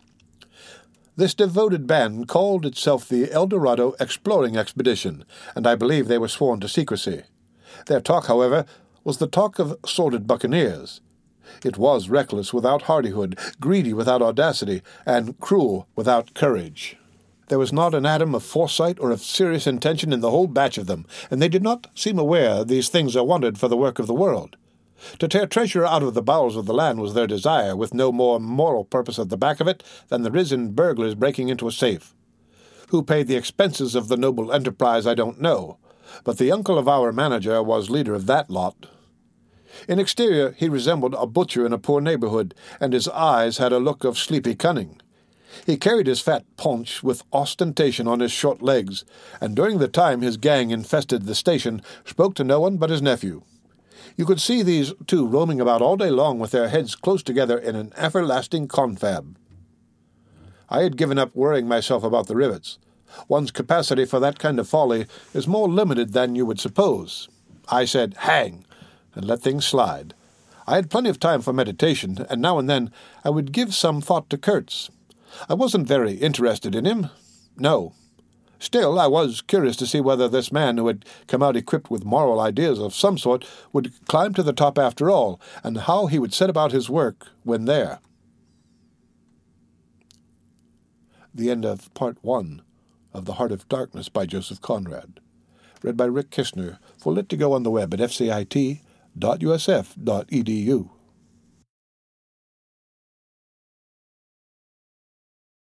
This devoted band called itself the El Dorado Exploring Expedition, and I believe they were sworn to secrecy. Their talk, however, was the talk of sordid buccaneers. It was reckless without hardihood, greedy without audacity, and cruel without courage. There was not an atom of foresight or of serious intention in the whole batch of them, and they did not seem aware these things are wanted for the work of the world. To tear treasure out of the bowels of the land was their desire, with no more moral purpose at the back of it than the risen burglars breaking into a safe. Who paid the expenses of the noble enterprise I don't know, but the uncle of our manager was leader of that lot. In exterior he resembled a butcher in a poor neighborhood, and his eyes had a look of sleepy cunning. He carried his fat paunch with ostentation on his short legs, and during the time his gang infested the station spoke to no one but his nephew. You could see these two roaming about all day long with their heads close together in an everlasting confab. I had given up worrying myself about the rivets. One's capacity for that kind of folly is more limited than you would suppose. I said, "Hang," and let things slide. I had plenty of time for meditation, and now and then I would give some thought to Kurtz. I wasn't very interested in him. No. Still, I was curious to see whether this man who had come out equipped with moral ideas of some sort would climb to the top after all, and how he would set about his work when there. The end of Part 1 of The Heart of Darkness by Joseph Conrad. Read by Rick Kishner for Lit2Go on the web at fcit.usf.edu.